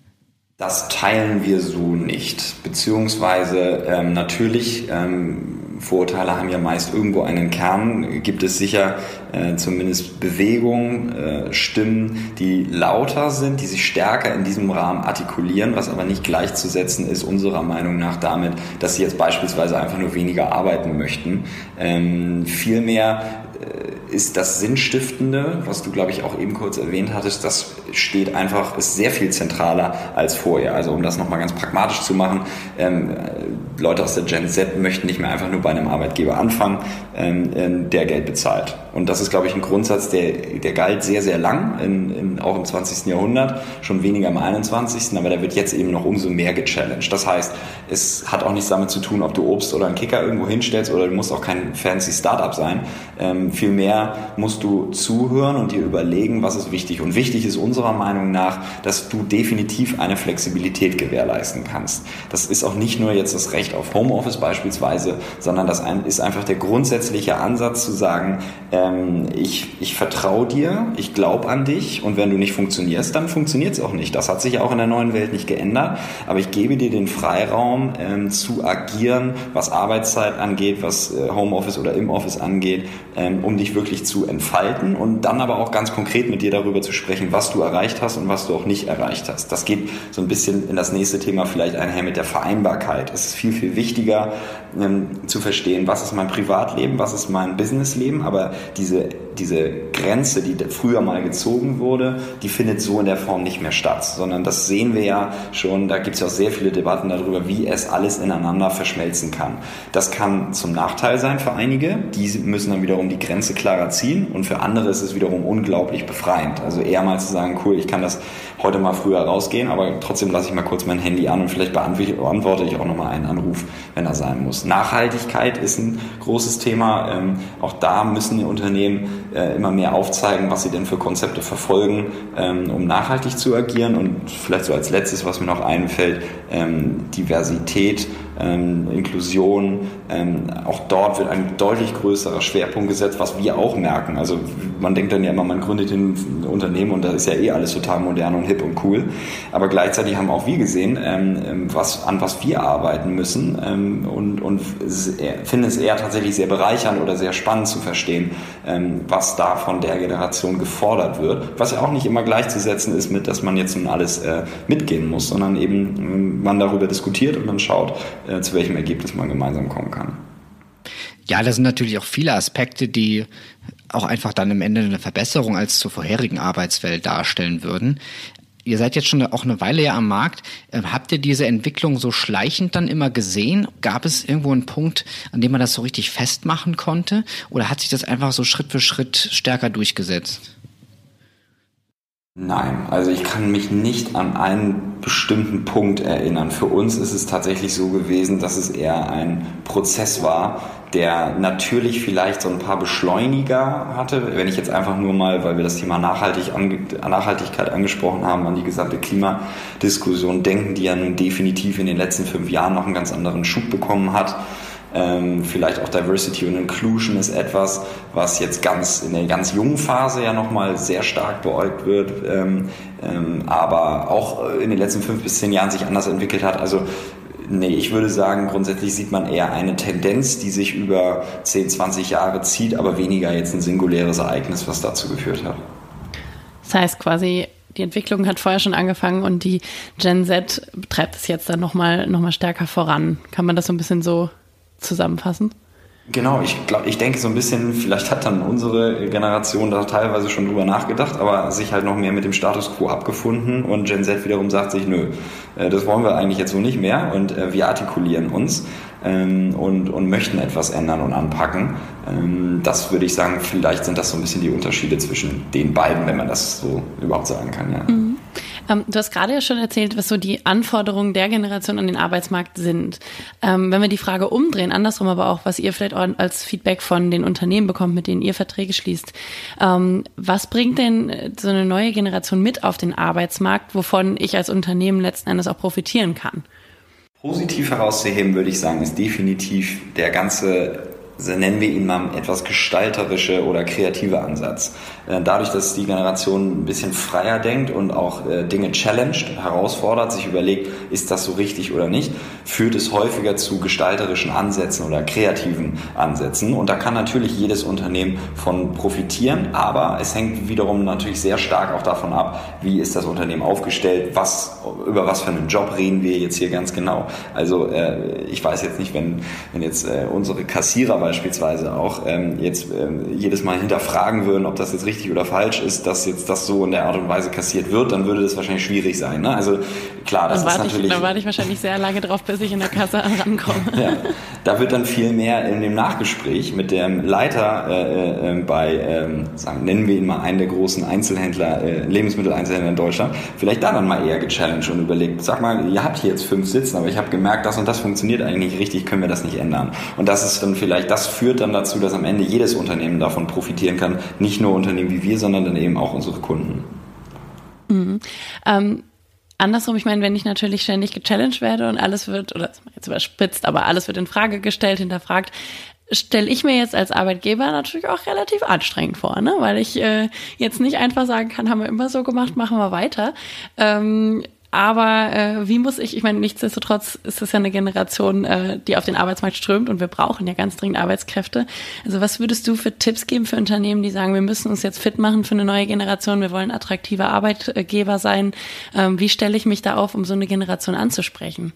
Das teilen wir so nicht, beziehungsweise ähm, natürlich, ähm, Vorurteile haben ja meist irgendwo einen Kern, gibt es sicher äh, zumindest Bewegungen, äh, Stimmen, die lauter sind, die sich stärker in diesem Rahmen artikulieren, was aber nicht gleichzusetzen ist unserer Meinung nach damit, dass sie jetzt beispielsweise einfach nur weniger arbeiten möchten. Ähm, vielmehr äh, ist das Sinnstiftende, was du, glaube ich, auch eben kurz erwähnt hattest, das steht einfach, ist sehr viel zentraler als vorher. Also um das nochmal ganz pragmatisch zu machen, ähm, Leute aus der Gen Z möchten nicht mehr einfach nur bei einem Arbeitgeber anfangen, ähm, der Geld bezahlt. Und das ist, glaube ich, ein Grundsatz, der, der galt sehr, sehr lang, in, in, auch im zwanzigsten Jahrhundert, schon weniger im einundzwanzigsten aber der wird jetzt eben noch umso mehr gechallenged. Das heißt, es hat auch nichts damit zu tun, ob du Obst oder einen Kicker irgendwo hinstellst oder du musst auch kein fancy Startup sein. Ähm, vielmehr musst du zuhören und dir überlegen, was ist wichtig. Und wichtig ist unserer Meinung nach, dass du definitiv eine Flexibilität gewährleisten kannst. Das ist auch nicht nur jetzt das Recht auf Homeoffice beispielsweise, sondern das ist einfach der grundsätzliche Ansatz zu sagen, ähm, ich, ich vertraue dir, ich glaube an dich und wenn du nicht funktionierst, dann funktioniert es auch nicht. Das hat sich auch in der neuen Welt nicht geändert, aber ich gebe dir den Freiraum ähm, zu agieren, was Arbeitszeit angeht, was äh, Homeoffice oder im Office angeht, ähm, um dich wirklich zu entfalten und dann aber auch ganz konkret mit dir darüber zu sprechen, was du erreicht hast und was du auch nicht erreicht hast. Das geht so ein bisschen in das nächste Thema vielleicht einher mit der Vereinbarkeit. Es ist viel, viel wichtiger ähm, zu verstehen, was ist mein Privatleben, was ist mein Businessleben, aber diese, diese Grenze, die früher mal gezogen wurde, die findet so in der Form nicht mehr statt, sondern das sehen wir ja schon, da gibt es ja auch sehr viele Debatten darüber, wie es alles ineinander verschmelzen kann. Das kann zum Nachteil sein für einige, die müssen dann wiederum die Grenze klarer ziehen und für andere ist es wiederum unglaublich befreiend. Also eher mal zu sagen, cool, ich kann das heute mal früher rausgehen, aber trotzdem lasse ich mal kurz mein Handy an und vielleicht beantworte ich auch nochmal einen Anruf, wenn er sein muss. Nachhaltigkeit ist ein großes Thema. Ähm, auch da müssen die Unternehmen äh, immer mehr aufzeigen, was sie denn für Konzepte verfolgen, ähm, um nachhaltig zu agieren. Und vielleicht so als letztes, was mir noch einfällt, ähm, Diversität, ähm, Inklusion. Ähm, auch dort wird ein deutlich größerer Schwerpunkt gesetzt, was wir auch merken. Also man denkt dann ja immer, man gründet ein Unternehmen und da ist ja eh alles total modern und hip und cool. Aber gleichzeitig haben auch wir gesehen, ähm, was, an was wir arbeiten müssen ähm, und, und finden es eher tatsächlich sehr bereichernd oder sehr spannend zu verstehen, ähm, was was da von der Generation gefordert wird, was ja auch nicht immer gleichzusetzen ist mit, dass man jetzt nun alles äh, mitgehen muss, sondern eben äh, man darüber diskutiert und dann schaut, äh, zu welchem Ergebnis man gemeinsam kommen kann. Ja, da sind natürlich auch viele Aspekte, die auch einfach dann am Ende eine Verbesserung als zur vorherigen Arbeitswelt darstellen würden. Ihr seid jetzt schon auch eine Weile ja am Markt. Habt ihr diese Entwicklung so schleichend dann immer gesehen? Gab es irgendwo einen Punkt, an dem man das so richtig festmachen konnte? Oder hat sich das einfach so Schritt für Schritt stärker durchgesetzt? Nein, also ich kann mich nicht an einen bestimmten Punkt erinnern. Für uns ist es tatsächlich so gewesen, dass es eher ein Prozess war, der natürlich vielleicht so ein paar Beschleuniger hatte. Wenn ich jetzt einfach nur mal, weil wir das Thema Nachhaltig ange- Nachhaltigkeit angesprochen haben, an die gesamte Klimadiskussion denken, die ja nun definitiv in den letzten fünf Jahren noch einen ganz anderen Schub bekommen hat. Ähm, vielleicht auch Diversity und Inclusion ist etwas, was jetzt ganz in der ganz jungen Phase ja nochmal sehr stark beäugt wird, ähm, ähm, aber auch in den letzten fünf bis zehn Jahren sich anders entwickelt hat. Also nee, ich würde sagen, grundsätzlich sieht man eher eine Tendenz, die sich über zehn, zwanzig Jahre zieht, aber weniger jetzt ein singuläres Ereignis, was dazu geführt hat. Das heißt quasi, die Entwicklung hat vorher schon angefangen und die Gen Z treibt es jetzt dann nochmal noch mal stärker voran. Kann man das so ein bisschen so zusammenfassen? Genau, ich glaube, ich denke so ein bisschen, vielleicht hat dann unsere Generation da teilweise schon drüber nachgedacht, aber sich halt noch mehr mit dem Status quo abgefunden und Gen Z wiederum sagt sich, nö, das wollen wir eigentlich jetzt so nicht mehr und wir artikulieren uns ähm, und, und möchten etwas ändern und anpacken. Ähm, das würde ich sagen, vielleicht sind das so ein bisschen die Unterschiede zwischen den beiden, wenn man das so überhaupt sagen kann, ja. Mhm. Ähm, du hast gerade ja schon erzählt, was so die Anforderungen der Generation an den Arbeitsmarkt sind. Ähm, wenn wir die Frage umdrehen, andersrum aber auch, was ihr vielleicht auch als Feedback von den Unternehmen bekommt, mit denen ihr Verträge schließt. Ähm, was bringt denn so eine neue Generation mit auf den Arbeitsmarkt, wovon ich als Unternehmen letzten Endes auch profitieren kann? Positiv herauszuheben, würde ich sagen, ist definitiv der ganze, nennen wir ihn mal, etwas gestalterische oder kreative Ansatz. Dadurch, dass die Generation ein bisschen freier denkt und auch äh, Dinge challenged, herausfordert, sich überlegt, ist das so richtig oder nicht, führt es häufiger zu gestalterischen Ansätzen oder kreativen Ansätzen. Und da kann natürlich jedes Unternehmen von profitieren, aber es hängt wiederum natürlich sehr stark auch davon ab, wie ist das Unternehmen aufgestellt, was, über was für einen Job reden wir jetzt hier ganz genau. Also äh, ich weiß jetzt nicht, wenn, wenn jetzt äh, unsere Kassierer beispielsweise auch ähm, jetzt äh, jedes Mal hinterfragen würden, ob das jetzt richtig oder falsch ist, dass jetzt das so in der Art und Weise kassiert wird, dann würde das wahrscheinlich schwierig sein. Ne? Also klar, das ist natürlich... Ich, dann warte ich wahrscheinlich sehr lange drauf, bis ich in der Kasse rankomme. Ja, da wird dann viel mehr in dem Nachgespräch mit dem Leiter äh, äh, bei, äh, sagen, nennen wir ihn mal einen der großen Einzelhändler, äh, Lebensmitteleinzelhändler in Deutschland, vielleicht da dann mal eher gechallenged und überlegt, sag mal, ihr habt hier jetzt fünf sitzen, aber ich habe gemerkt, das und das funktioniert eigentlich nicht richtig, können wir das nicht ändern. Und das ist dann vielleicht, das führt dann dazu, dass am Ende jedes Unternehmen davon profitieren kann, nicht nur Unternehmen wie wir, sondern dann eben auch unsere Kunden. Mhm. Ähm, andersrum, ich meine, wenn ich natürlich ständig gechallenged werde und alles wird, oder jetzt überspitzt, aber alles wird in Frage gestellt, hinterfragt, stelle ich mir jetzt als Arbeitgeber natürlich auch relativ anstrengend vor, ne? Weil ich äh, jetzt nicht einfach sagen kann, haben wir immer so gemacht, machen wir weiter. Ähm, Aber äh, wie muss ich, ich meine, nichtsdestotrotz ist es ja eine Generation, äh, die auf den Arbeitsmarkt strömt und wir brauchen ja ganz dringend Arbeitskräfte. Also was würdest du für Tipps geben für Unternehmen, die sagen, wir müssen uns jetzt fit machen für eine neue Generation, wir wollen attraktiver Arbeitgeber sein. Ähm, wie stelle ich mich da auf, um so eine Generation anzusprechen?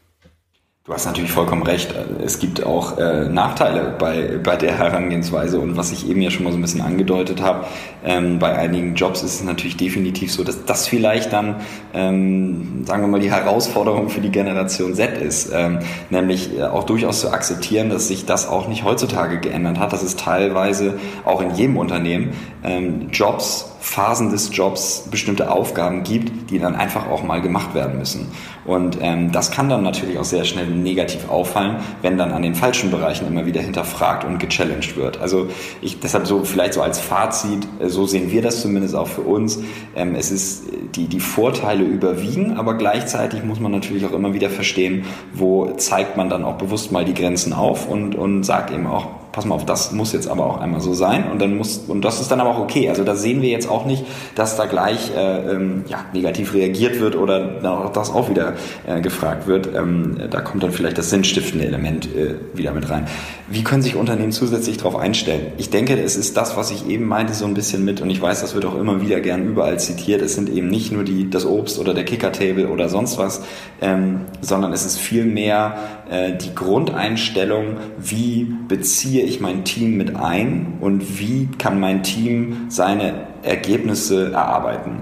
Du hast natürlich vollkommen recht. Es gibt auch äh, Nachteile bei bei der Herangehensweise und was ich eben ja schon mal so ein bisschen angedeutet habe, ähm, bei einigen Jobs ist es natürlich definitiv so, dass das vielleicht dann, ähm, sagen wir mal, die Herausforderung für die Generation Z ist, ähm, nämlich äh, auch durchaus zu akzeptieren, dass sich das auch nicht heutzutage geändert hat, dass es teilweise auch in jedem Unternehmen ähm, Jobs, Phasen des Jobs, bestimmte Aufgaben gibt, die dann einfach auch mal gemacht werden müssen. Und ähm, das kann dann natürlich auch sehr schnell negativ auffallen, wenn dann an den falschen Bereichen immer wieder hinterfragt und gechallenged wird. Also ich deshalb so vielleicht so als Fazit, so sehen wir das zumindest auch für uns. Ähm, es ist die die Vorteile überwiegen, aber gleichzeitig muss man natürlich auch immer wieder verstehen, wo zeigt man dann auch bewusst mal die Grenzen auf und und sagt eben auch, pass mal auf, das muss jetzt aber auch einmal so sein und dann muss, und das ist dann aber auch okay. Also da sehen wir jetzt auch nicht, dass da gleich äh, ähm, ja, negativ reagiert wird oder das auch wieder äh, gefragt wird. Ähm, da kommt dann vielleicht das sinnstiftende Element äh, wieder mit rein. Wie können sich Unternehmen zusätzlich darauf einstellen? Ich denke, es ist das, was ich eben meinte, so ein bisschen mit, und ich weiß, das wird auch immer wieder gern überall zitiert, es sind eben nicht nur die, das Obst oder der Kicker-Table oder sonst was, ähm, sondern es ist vielmehr äh, die Grundeinstellung, wie beziehe ich mein Team mit ein und wie kann mein Team seine Ergebnisse erarbeiten.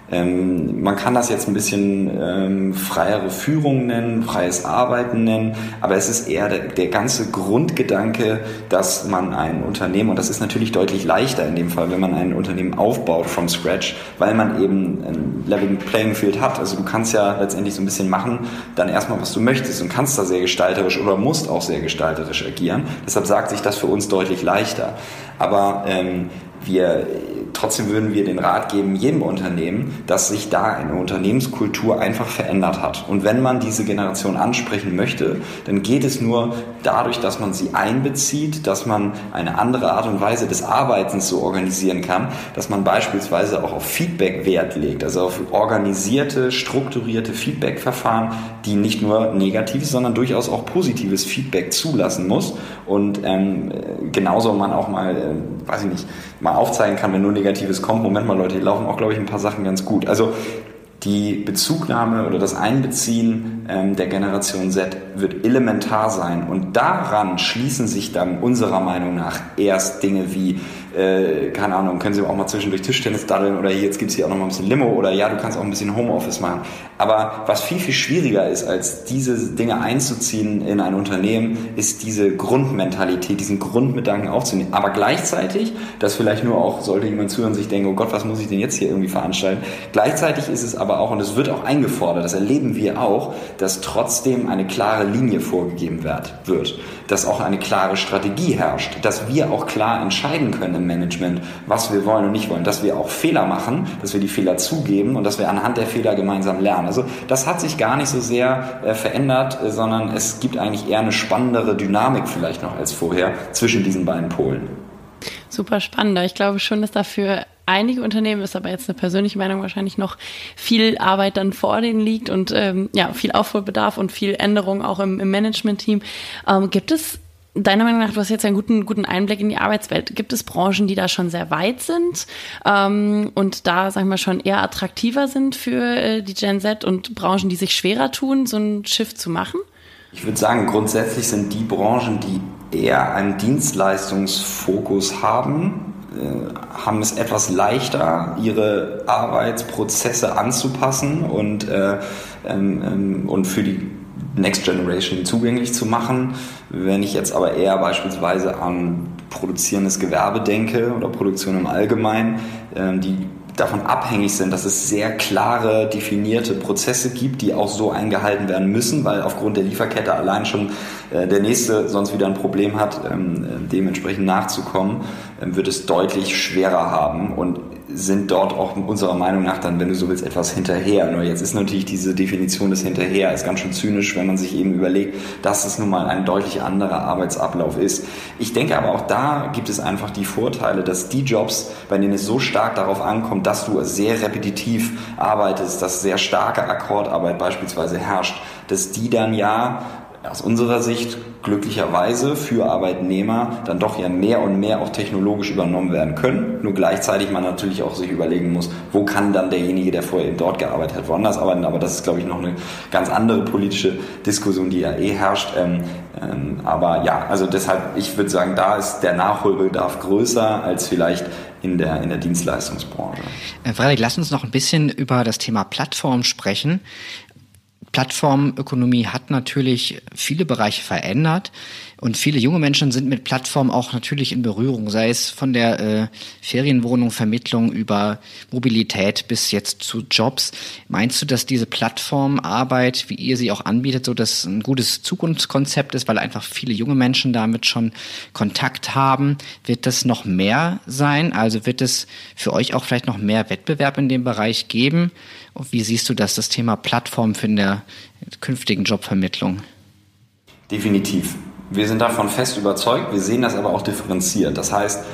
Ähm, man kann das jetzt ein bisschen ähm, freiere Führung nennen, freies Arbeiten nennen, aber es ist eher der, der ganze Grundgedanke, dass man ein Unternehmen, und das ist natürlich deutlich leichter in dem Fall, wenn man ein Unternehmen aufbaut from scratch, weil man eben ein Level Playing Field hat. Also du kannst ja letztendlich so ein bisschen machen, dann erstmal, was du möchtest und kannst da sehr gestalterisch oder musst auch sehr gestalterisch agieren. Deshalb sagt sich das für uns deutlich leichter. Aber ähm, wir Trotzdem würden wir den Rat geben, jedem Unternehmen, dass sich da eine Unternehmenskultur einfach verändert hat. Und wenn man diese Generation ansprechen möchte, dann geht es nur dadurch, dass man sie einbezieht, dass man eine andere Art und Weise des Arbeitens so organisieren kann, dass man beispielsweise auch auf Feedback Wert legt, also auf organisierte, strukturierte Feedback-Verfahren, die nicht nur negatives, sondern durchaus auch positives Feedback zulassen muss. Und ähm, genauso man auch mal, äh, weiß ich nicht, mal aufzeigen kann, wenn nur Negatives kommt, Moment mal Leute, hier laufen auch, glaube ich, ein paar Sachen ganz gut. Also die Bezugnahme oder das Einbeziehen ähm, der Generation Z wird elementar sein und daran schließen sich dann unserer Meinung nach erst Dinge wie, äh, keine Ahnung, können Sie auch mal zwischendurch Tischtennis daddeln oder jetzt gibt es hier auch noch mal ein bisschen Limo oder ja, du kannst auch ein bisschen Homeoffice machen. Aber was viel, viel schwieriger ist, als diese Dinge einzuziehen in ein Unternehmen, ist diese Grundmentalität, diesen Grundgedanken aufzunehmen. Aber gleichzeitig, das vielleicht nur auch, sollte jemand zuhören und sich denken, oh Gott, was muss ich denn jetzt hier irgendwie veranstalten? Gleichzeitig ist es aber auch, und es wird auch eingefordert, das erleben wir auch, dass trotzdem eine klare Linie vorgegeben wird, dass auch eine klare Strategie herrscht, dass wir auch klar entscheiden können im Management, was wir wollen und nicht wollen, dass wir auch Fehler machen, dass wir die Fehler zugeben und dass wir anhand der Fehler gemeinsam lernen. Also das hat sich gar nicht so sehr äh, verändert, äh, sondern es gibt eigentlich eher eine spannendere Dynamik vielleicht noch als vorher zwischen diesen beiden Polen. Super spannend. Ich glaube schon, dass dafür einige Unternehmen, ist aber jetzt eine persönliche Meinung, wahrscheinlich noch viel Arbeit dann vor denen liegt und ähm, ja viel Aufholbedarf und viel Änderung auch im, im Management-Team. Ähm, gibt es deiner Meinung nach, du hast jetzt einen guten, guten Einblick in die Arbeitswelt, gibt es Branchen, die da schon sehr weit sind ähm, und da, sagen wir schon, eher attraktiver sind für äh, die Gen Z und Branchen, die sich schwerer tun, so einen Shift zu machen? Ich würde sagen, grundsätzlich sind die Branchen, die eher einen Dienstleistungsfokus haben, äh, haben es etwas leichter, ihre Arbeitsprozesse anzupassen und, äh, ähm, und für die Next Generation zugänglich zu machen. Wenn ich jetzt aber eher beispielsweise an produzierendes Gewerbe denke oder Produktion im Allgemeinen, äh, die davon abhängig sind, dass es sehr klare, definierte Prozesse gibt, die auch so eingehalten werden müssen, weil aufgrund der Lieferkette allein schon äh, der Nächste sonst wieder ein Problem hat, ähm, dementsprechend nachzukommen, ähm, wird es deutlich schwerer haben und sind dort auch unserer Meinung nach dann, wenn du so willst, etwas hinterher. Nur jetzt ist natürlich diese Definition des Hinterher ist ganz schön zynisch, wenn man sich eben überlegt, dass es nun mal ein deutlich anderer Arbeitsablauf ist. Ich denke aber auch da gibt es einfach die Vorteile, dass die Jobs, bei denen es so stark darauf ankommt, dass du sehr repetitiv arbeitest, dass sehr starke Akkordarbeit beispielsweise herrscht, dass die dann ja aus unserer Sicht glücklicherweise für Arbeitnehmer dann doch ja mehr und mehr auch technologisch übernommen werden können. Nur gleichzeitig man natürlich auch sich überlegen muss, wo kann dann derjenige, der vorher eben dort gearbeitet hat, woanders arbeiten. Aber das ist, glaube ich, noch eine ganz andere politische Diskussion, die ja eh herrscht. Ähm, ähm, aber ja, also deshalb, ich würde sagen, da ist der Nachholbedarf größer als vielleicht in der, in der Dienstleistungsbranche. Äh, Frederik, lass uns noch ein bisschen über das Thema Plattform sprechen. Plattformökonomie hat natürlich viele Bereiche verändert und viele junge Menschen sind mit Plattformen auch natürlich in Berührung, sei es von der äh, Ferienwohnung, Vermittlung über Mobilität bis jetzt zu Jobs. Meinst du, dass diese Plattformarbeit, wie ihr sie auch anbietet, so dass ein gutes Zukunftskonzept ist, weil einfach viele junge Menschen damit schon Kontakt haben? Wird das noch mehr sein? Also wird es für euch auch vielleicht noch mehr Wettbewerb in dem Bereich geben? Und wie siehst du das, das Thema Plattform für eine künftigen Jobvermittlung? Definitiv. Wir sind davon fest überzeugt, wir sehen das aber auch differenziert. Das heißt,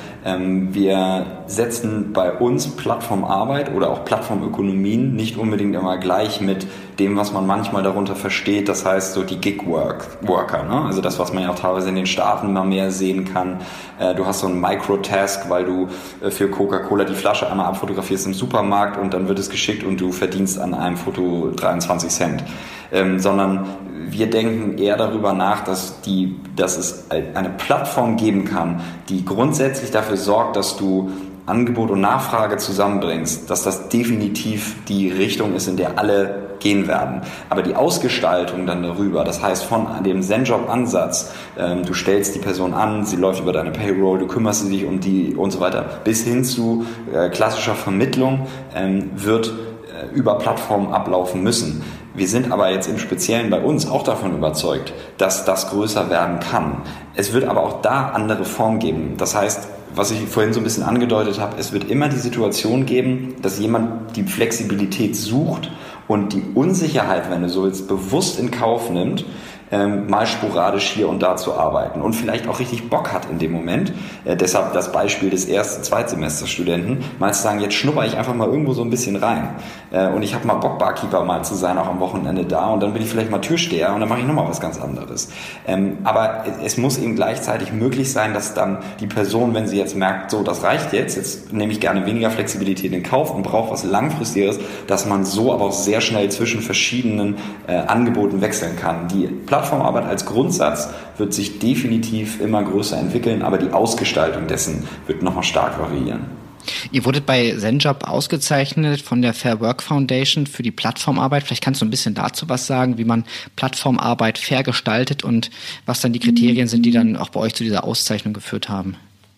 wir setzen bei uns Plattformarbeit oder auch Plattformökonomien nicht unbedingt immer gleich mit dem, was man manchmal darunter versteht. Das heißt, so die Gig-Worker, ne? Also das, was man ja auch teilweise in den Staaten mal mehr sehen kann. Du hast so einen Microtask, weil du für Coca-Cola die Flasche einmal abfotografierst im Supermarkt und dann wird es geschickt und du verdienst an einem Foto dreiundzwanzig Cent. Ähm, sondern wir denken eher darüber nach, dass, die, dass es eine Plattform geben kann, die grundsätzlich dafür sorgt, dass du Angebot und Nachfrage zusammenbringst, dass das definitiv die Richtung ist, in der alle gehen werden. Aber die Ausgestaltung dann darüber, das heißt von dem Zenjob-Ansatz, ähm, du stellst die Person an, sie läuft über deine Payroll, du kümmerst dich um die und so weiter, bis hin zu äh, klassischer Vermittlung, ähm, wird äh, über Plattformen ablaufen müssen. Wir sind aber jetzt im Speziellen bei uns auch davon überzeugt, dass das größer werden kann. Es wird aber auch da andere Formen geben. Das heißt, was ich vorhin so ein bisschen angedeutet habe, es wird immer die Situation geben, dass jemand die Flexibilität sucht und die Unsicherheit, wenn du so willst, bewusst in Kauf nimmt, ähm, mal sporadisch hier und da zu arbeiten und vielleicht auch richtig Bock hat in dem Moment. Äh, deshalb das Beispiel des Erst-, Zweitsemesterstudenten, mal zu sagen, jetzt schnupper ich einfach mal irgendwo so ein bisschen rein. Äh, und ich habe mal Bock, Barkeeper mal zu sein, auch am Wochenende da, und dann bin ich vielleicht mal Türsteher und dann mache ich nochmal was ganz anderes. Ähm, aber es muss eben gleichzeitig möglich sein, dass dann die Person, wenn sie jetzt merkt, so, das reicht jetzt, jetzt nehme ich gerne weniger Flexibilität in Kauf und brauche was Langfristiges, dass man so aber auch sehr schnell zwischen verschiedenen äh, Angeboten wechseln kann. Die Plattformarbeit als Grundsatz wird sich definitiv immer größer entwickeln, aber die Ausgestaltung dessen wird nochmal stark variieren. Ihr wurdet bei Zenjob ausgezeichnet von der Fair Work Foundation für die Plattformarbeit. Vielleicht kannst du ein bisschen dazu was sagen, wie man Plattformarbeit fair gestaltet und was dann die Kriterien sind, die dann auch bei euch zu dieser Auszeichnung geführt haben.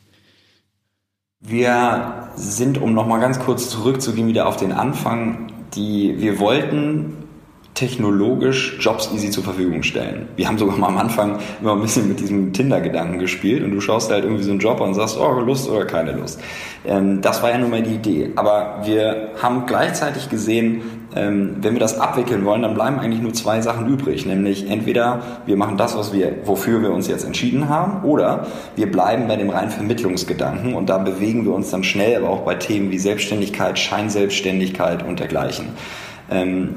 Wir sind, um nochmal ganz kurz zurückzugehen, wieder auf den Anfang, die, wir wollten technologisch Jobs easy zur Verfügung stellen. Wir haben sogar mal am Anfang immer ein bisschen mit diesem Tinder-Gedanken gespielt und du schaust halt irgendwie so einen Job und sagst, oh, Lust oder keine Lust. Ähm, das war ja nun mal die Idee. Aber wir haben gleichzeitig gesehen, ähm, wenn wir das abwickeln wollen, dann bleiben eigentlich nur zwei Sachen übrig. Nämlich entweder wir machen das, was wir, wofür wir uns jetzt entschieden haben, oder wir bleiben bei dem reinen Vermittlungsgedanken, und da bewegen wir uns dann schnell, aber auch bei Themen wie Selbstständigkeit, Scheinselbstständigkeit und dergleichen. Ähm,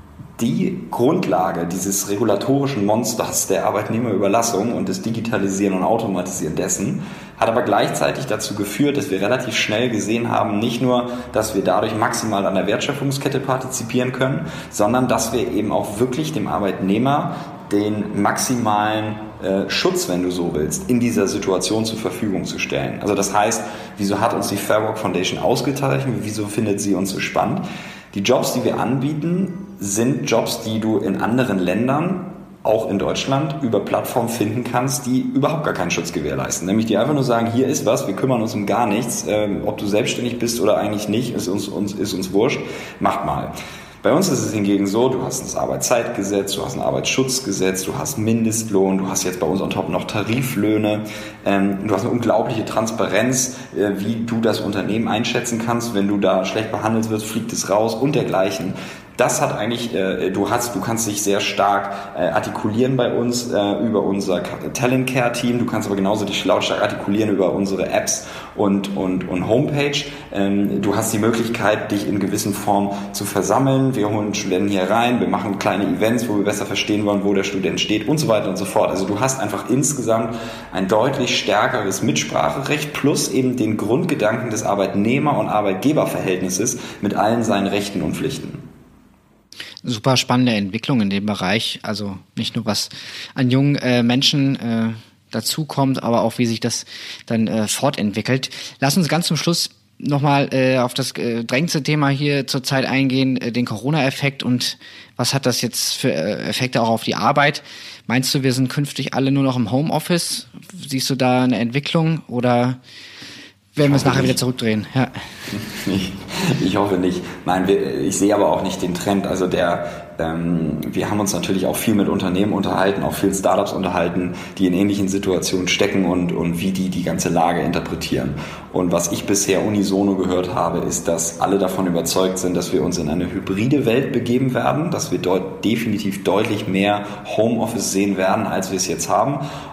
Die Grundlage dieses regulatorischen Monsters der Arbeitnehmerüberlassung und des Digitalisieren und Automatisieren dessen hat aber gleichzeitig dazu geführt, dass wir relativ schnell gesehen haben, nicht nur, dass wir dadurch maximal an der Wertschöpfungskette partizipieren können, sondern dass wir eben auch wirklich dem Arbeitnehmer den maximalen äh, Schutz, wenn du so willst, in dieser Situation zur Verfügung zu stellen. Also das heißt, wieso hat uns die Fair Work Foundation ausgezeichnet? Wieso findet sie uns so spannend? Die Jobs, die wir anbieten, sind Jobs, die du in anderen Ländern, auch in Deutschland, über Plattformen finden kannst, die überhaupt gar keinen Schutz gewährleisten. Nämlich die einfach nur sagen, hier ist was, wir kümmern uns um gar nichts, ähm, ob du selbstständig bist oder eigentlich nicht, ist uns, uns, ist uns wurscht, macht mal. Bei uns ist es hingegen so, du hast das Arbeitszeitgesetz, du hast ein Arbeitsschutzgesetz, du hast Mindestlohn, du hast jetzt bei uns on top noch Tariflöhne, ähm, du hast eine unglaubliche Transparenz, äh, wie du das Unternehmen einschätzen kannst. Wenn du da schlecht behandelt wirst, fliegt es raus und dergleichen. Das hat eigentlich, äh, du hast, du kannst dich sehr stark äh, artikulieren bei uns äh, über unser Talent Care Team. Du kannst aber genauso dich lautstark artikulieren über unsere Apps und und und Homepage. Ähm, du hast die Möglichkeit, dich in gewissen Formen zu versammeln. Wir holen Studenten hier rein, wir machen kleine Events, wo wir besser verstehen wollen, wo der Student steht und so weiter und so fort. Also du hast einfach insgesamt ein deutlich stärkeres Mitspracherecht plus eben den Grundgedanken des Arbeitnehmer- und Arbeitgeberverhältnisses mit allen seinen Rechten und Pflichten. Super spannende Entwicklung in dem Bereich, also nicht nur was an jungen äh, Menschen äh, dazukommt, aber auch wie sich das dann äh, fortentwickelt. Lass uns ganz zum Schluss nochmal äh, auf das äh, drängendste Thema hier zurzeit eingehen, äh, den Corona-Effekt, und was hat das jetzt für äh, Effekte auch auf die Arbeit? Meinst du, wir sind künftig alle nur noch im Homeoffice? Siehst du da eine Entwicklung oder werden wir es nachher nicht wieder zurückdrehen? Ja. Ich, ich hoffe nicht. Nein, wir, ich sehe aber auch nicht den Trend. Also der, ähm, wir haben uns natürlich auch viel mit Unternehmen unterhalten, auch viel Startups unterhalten, die in ähnlichen Situationen stecken und, und wie die die ganze Lage interpretieren. Und was ich bisher unisono gehört habe, ist, dass alle davon überzeugt sind, dass wir uns in eine hybride Welt begeben werden, dass wir dort definitiv deutlich mehr Homeoffice sehen werden, als wir es jetzt haben.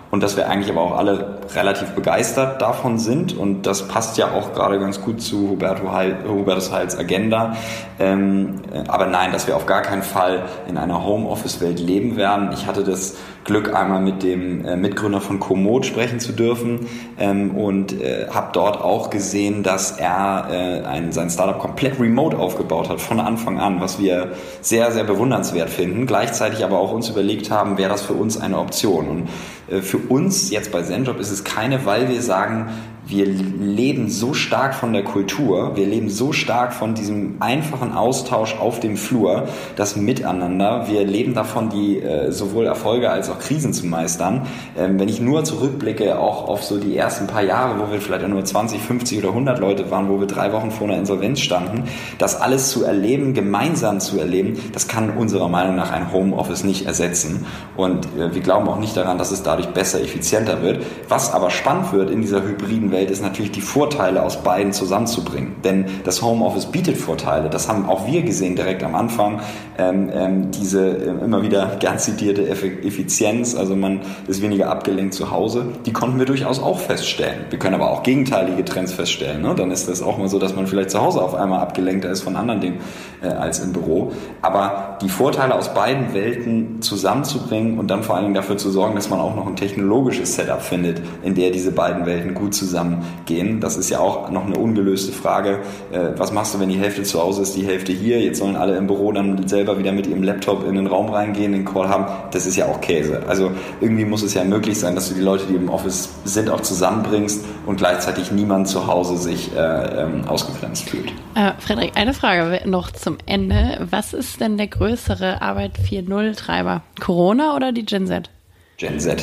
und dass wir eigentlich aber auch alle relativ begeistert davon sind und das passt ja auch gerade ganz gut zu Huberto Heil, Hubertus Heils Agenda. Ähm, aber nein, dass wir auf gar keinen Fall in einer Homeoffice-Welt leben werden. Ich hatte das Glück, einmal mit dem äh, Mitgründer von Komoot sprechen zu dürfen ähm, und äh, habe dort auch gesehen, dass er äh, ein, sein Startup komplett remote aufgebaut hat, von Anfang an, was wir sehr, sehr bewundernswert finden. Gleichzeitig aber auch uns überlegt haben, wäre das für uns eine Option. Und äh, für uns jetzt bei ZenJob ist es keine, weil wir sagen, wir leben so stark von der Kultur, wir leben so stark von diesem einfachen Austausch auf dem Flur, das Miteinander, wir leben davon, die äh, sowohl Erfolge als auch Krisen zu meistern. Ähm, wenn ich nur zurückblicke, auch auf so die ersten paar Jahre, wo wir vielleicht nur zwanzig, fünfzig oder hundert Leute waren, wo wir drei Wochen vor einer Insolvenz standen, das alles zu erleben, gemeinsam zu erleben, das kann unserer Meinung nach ein Homeoffice nicht ersetzen. Und äh, wir glauben auch nicht daran, dass es dadurch besser, effizienter wird. Was aber spannend wird in dieser hybriden Welt, ist natürlich die Vorteile aus beiden zusammenzubringen. Denn das Homeoffice bietet Vorteile. Das haben auch wir gesehen direkt am Anfang. Ähm, ähm, diese äh, immer wieder gern zitierte Effizienz, also man ist weniger abgelenkt zu Hause, die konnten wir durchaus auch feststellen. Wir können aber auch gegenteilige Trends feststellen. Ne? Dann ist das auch mal so, dass man vielleicht zu Hause auf einmal abgelenkter ist von anderen Dingen äh, als im Büro. Aber die Vorteile aus beiden Welten zusammenzubringen und dann vor allen Dingen dafür zu sorgen, dass man auch noch ein technologisches Setup findet, in der diese beiden Welten gut zusammen gehen. Das ist ja auch noch eine ungelöste Frage. Äh, was machst du, wenn die Hälfte zu Hause ist, die Hälfte hier? Jetzt sollen alle im Büro dann selber wieder mit ihrem Laptop in den Raum reingehen, den Call haben. Das ist ja auch Käse. Also irgendwie muss es ja möglich sein, dass du die Leute, die im Office sind, auch zusammenbringst und gleichzeitig niemand zu Hause sich äh, ähm, ausgegrenzt fühlt. Äh, Frederik, eine Frage noch zum Ende. Was ist denn der größere Arbeit vier Punkt null-Treiber? Corona oder die Gen Z? Gen Z.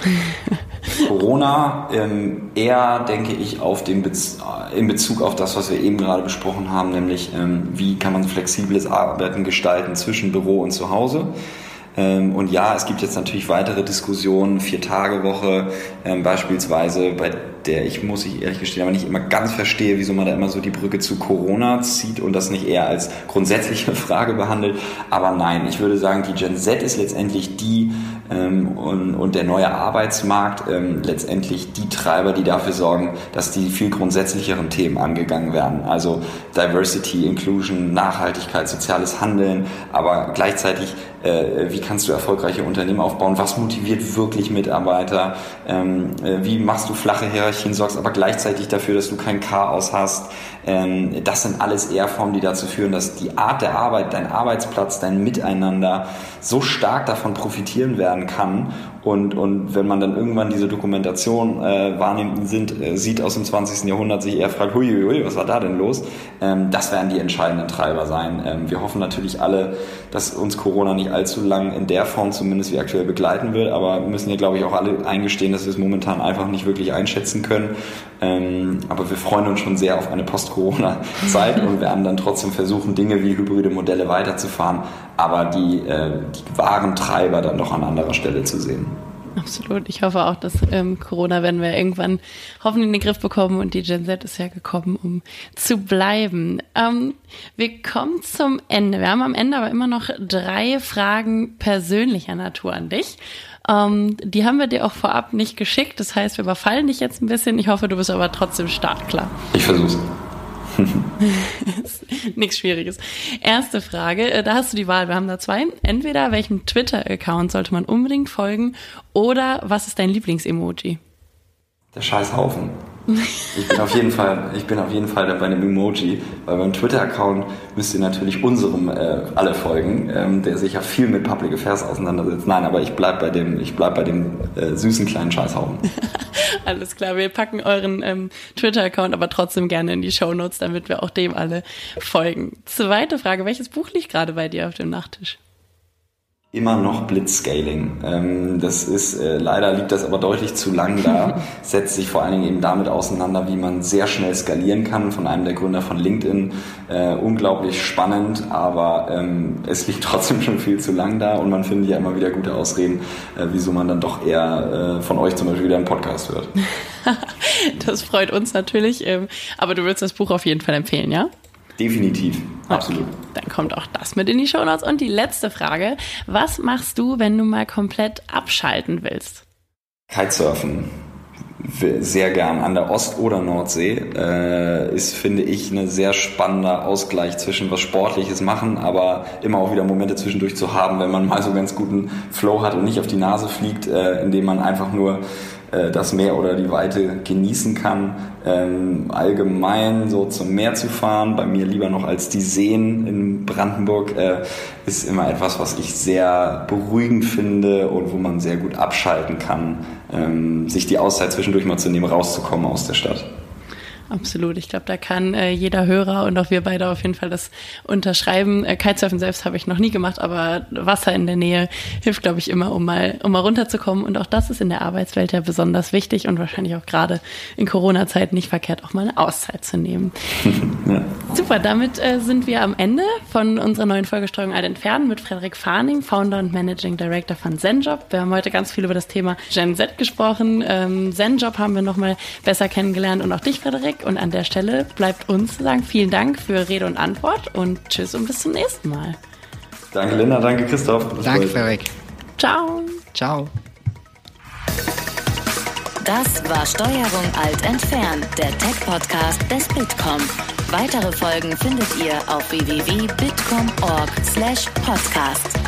Corona ähm, eher, denke ich, auf den Bez- in Bezug auf das, was wir eben gerade besprochen haben, nämlich ähm, wie kann man flexibles Arbeiten gestalten zwischen Büro und zu Hause. Ähm, und ja, es gibt jetzt natürlich weitere Diskussionen, Vier-Tage-Woche ähm, beispielsweise, bei der ich, muss ich ehrlich gestehen, aber nicht immer ganz verstehe, wieso man da immer so die Brücke zu Corona zieht und das nicht eher als grundsätzliche Frage behandelt. Aber nein, ich würde sagen, die Gen Z ist letztendlich die ähm, und, und der neue Arbeitsmarkt ähm, letztendlich die Treiber, die dafür sorgen, dass die viel grundsätzlicheren Themen angegangen werden. Also Diversity, Inclusion, Nachhaltigkeit, soziales Handeln, aber gleichzeitig äh, wie kannst du erfolgreiche Unternehmen aufbauen, was motiviert wirklich Mitarbeiter, ähm, äh, wie machst du flache Hierarchien, sorgst aber gleichzeitig dafür, dass du kein Chaos hast. Ähm, das sind alles eher Formen, die dazu führen, dass die Art der Arbeit, dein Arbeitsplatz, dein Miteinander so stark davon profitieren werden kann. Und, und wenn man dann irgendwann diese Dokumentation äh, wahrnimmt, sind, äh, sieht aus dem zwanzigsten Jahrhundert, sich eher fragt, hui, hui, was war da denn los? Ähm, das werden die entscheidenden Treiber sein. Ähm, wir hoffen natürlich alle, dass uns Corona nicht allzu lang in der Form zumindest wie aktuell begleiten wird, aber wir müssen ja, glaube ich, auch alle eingestehen, dass wir es momentan einfach nicht wirklich einschätzen können. Ähm, aber wir freuen uns schon sehr auf eine Post-Corona-Zeit und werden dann trotzdem versuchen, Dinge wie hybride Modelle weiterzufahren, aber die, äh, die wahren Treiber dann doch an anderer Stelle zu sehen. Absolut. Ich hoffe auch, dass ähm, Corona werden wir irgendwann hoffentlich in den Griff bekommen und die Gen Z ist ja gekommen, um zu bleiben. Ähm, wir kommen zum Ende. Wir haben am Ende aber immer noch drei Fragen persönlicher Natur an dich. Ähm, die haben wir dir auch vorab nicht geschickt. Das heißt, wir überfallen dich jetzt ein bisschen. Ich hoffe, du bist aber trotzdem startklar. Ich versuch's. Nichts Schwieriges. Erste Frage, da hast du die Wahl, wir haben da zwei. Entweder welchem Twitter-Account sollte man unbedingt folgen oder was ist dein Lieblings-Emoji? Der Scheißhaufen. Ich bin auf jeden Fall, ich bin auf jeden Fall bei einem Emoji, weil beim Twitter-Account müsst ihr natürlich unserem äh, alle folgen, ähm, der sich ja viel mit Public Affairs auseinandersetzt. Nein, aber ich bleib bei dem, ich bleib bei dem äh, süßen kleinen Scheißhaufen. Alles klar, wir packen euren ähm, Twitter-Account aber trotzdem gerne in die Shownotes, damit wir auch dem alle folgen. Zweite Frage, welches Buch liegt gerade bei dir auf dem Nachttisch? Immer noch Blitzscaling. Ähm, das ist, äh, leider liegt das aber deutlich zu lang da, setzt sich vor allen Dingen eben damit auseinander, wie man sehr schnell skalieren kann, von einem der Gründer von LinkedIn. Äh, unglaublich spannend, aber ähm, es liegt trotzdem schon viel zu lang da und man findet ja immer wieder gute Ausreden, äh, wieso man dann doch eher äh, von euch zum Beispiel wieder einen Podcast hört. Das freut uns natürlich, ähm, aber du würdest das Buch auf jeden Fall empfehlen, ja? Definitiv, absolut. Okay, dann kommt auch das mit in die Shownotes. Und die letzte Frage, was machst du, wenn du mal komplett abschalten willst? Kitesurfen. Sehr gern an der Ost- oder Nordsee. Äh, ist, finde ich, ein sehr spannender Ausgleich zwischen was Sportliches machen, aber immer auch wieder Momente zwischendurch zu haben, wenn man mal so ganz guten Flow hat und nicht auf die Nase fliegt, äh, indem man einfach nur äh, das Meer oder die Weite genießen kann. Ähm, allgemein so zum Meer zu fahren, bei mir lieber noch als die Seen in Brandenburg, äh, ist immer etwas, was ich sehr beruhigend finde und wo man sehr gut abschalten kann, ähm, sich die Auszeit zwischendurch mal zu nehmen, rauszukommen aus der Stadt. Absolut. Ich glaube, da kann äh, jeder Hörer und auch wir beide auf jeden Fall das unterschreiben. Äh, Kitesurfen selbst habe ich noch nie gemacht, aber Wasser in der Nähe hilft, glaube ich, immer, um mal, um mal runterzukommen. Und auch das ist in der Arbeitswelt ja besonders wichtig und wahrscheinlich auch gerade in Corona-Zeiten nicht verkehrt, auch mal eine Auszeit zu nehmen. Ja. Super, damit äh, sind wir am Ende von unserer neuen Folge Steuerung alt entfernen mit Frederik Farning, Founder und Managing Director von ZenJob. Wir haben heute ganz viel über das Thema Gen Z gesprochen. Ähm, ZenJob haben wir nochmal besser kennengelernt und auch dich, Frederik. Und an der Stelle bleibt uns zu sagen, vielen Dank für Rede und Antwort und tschüss und bis zum nächsten Mal. Danke Linda, danke Christoph. Bis danke Frederik. Ciao. Ciao. Das war Steuerung alt entfernt, der Tech-Podcast des Bitkom. Weitere Folgen findet ihr auf w w w punkt bitkom punkt org slash podcast.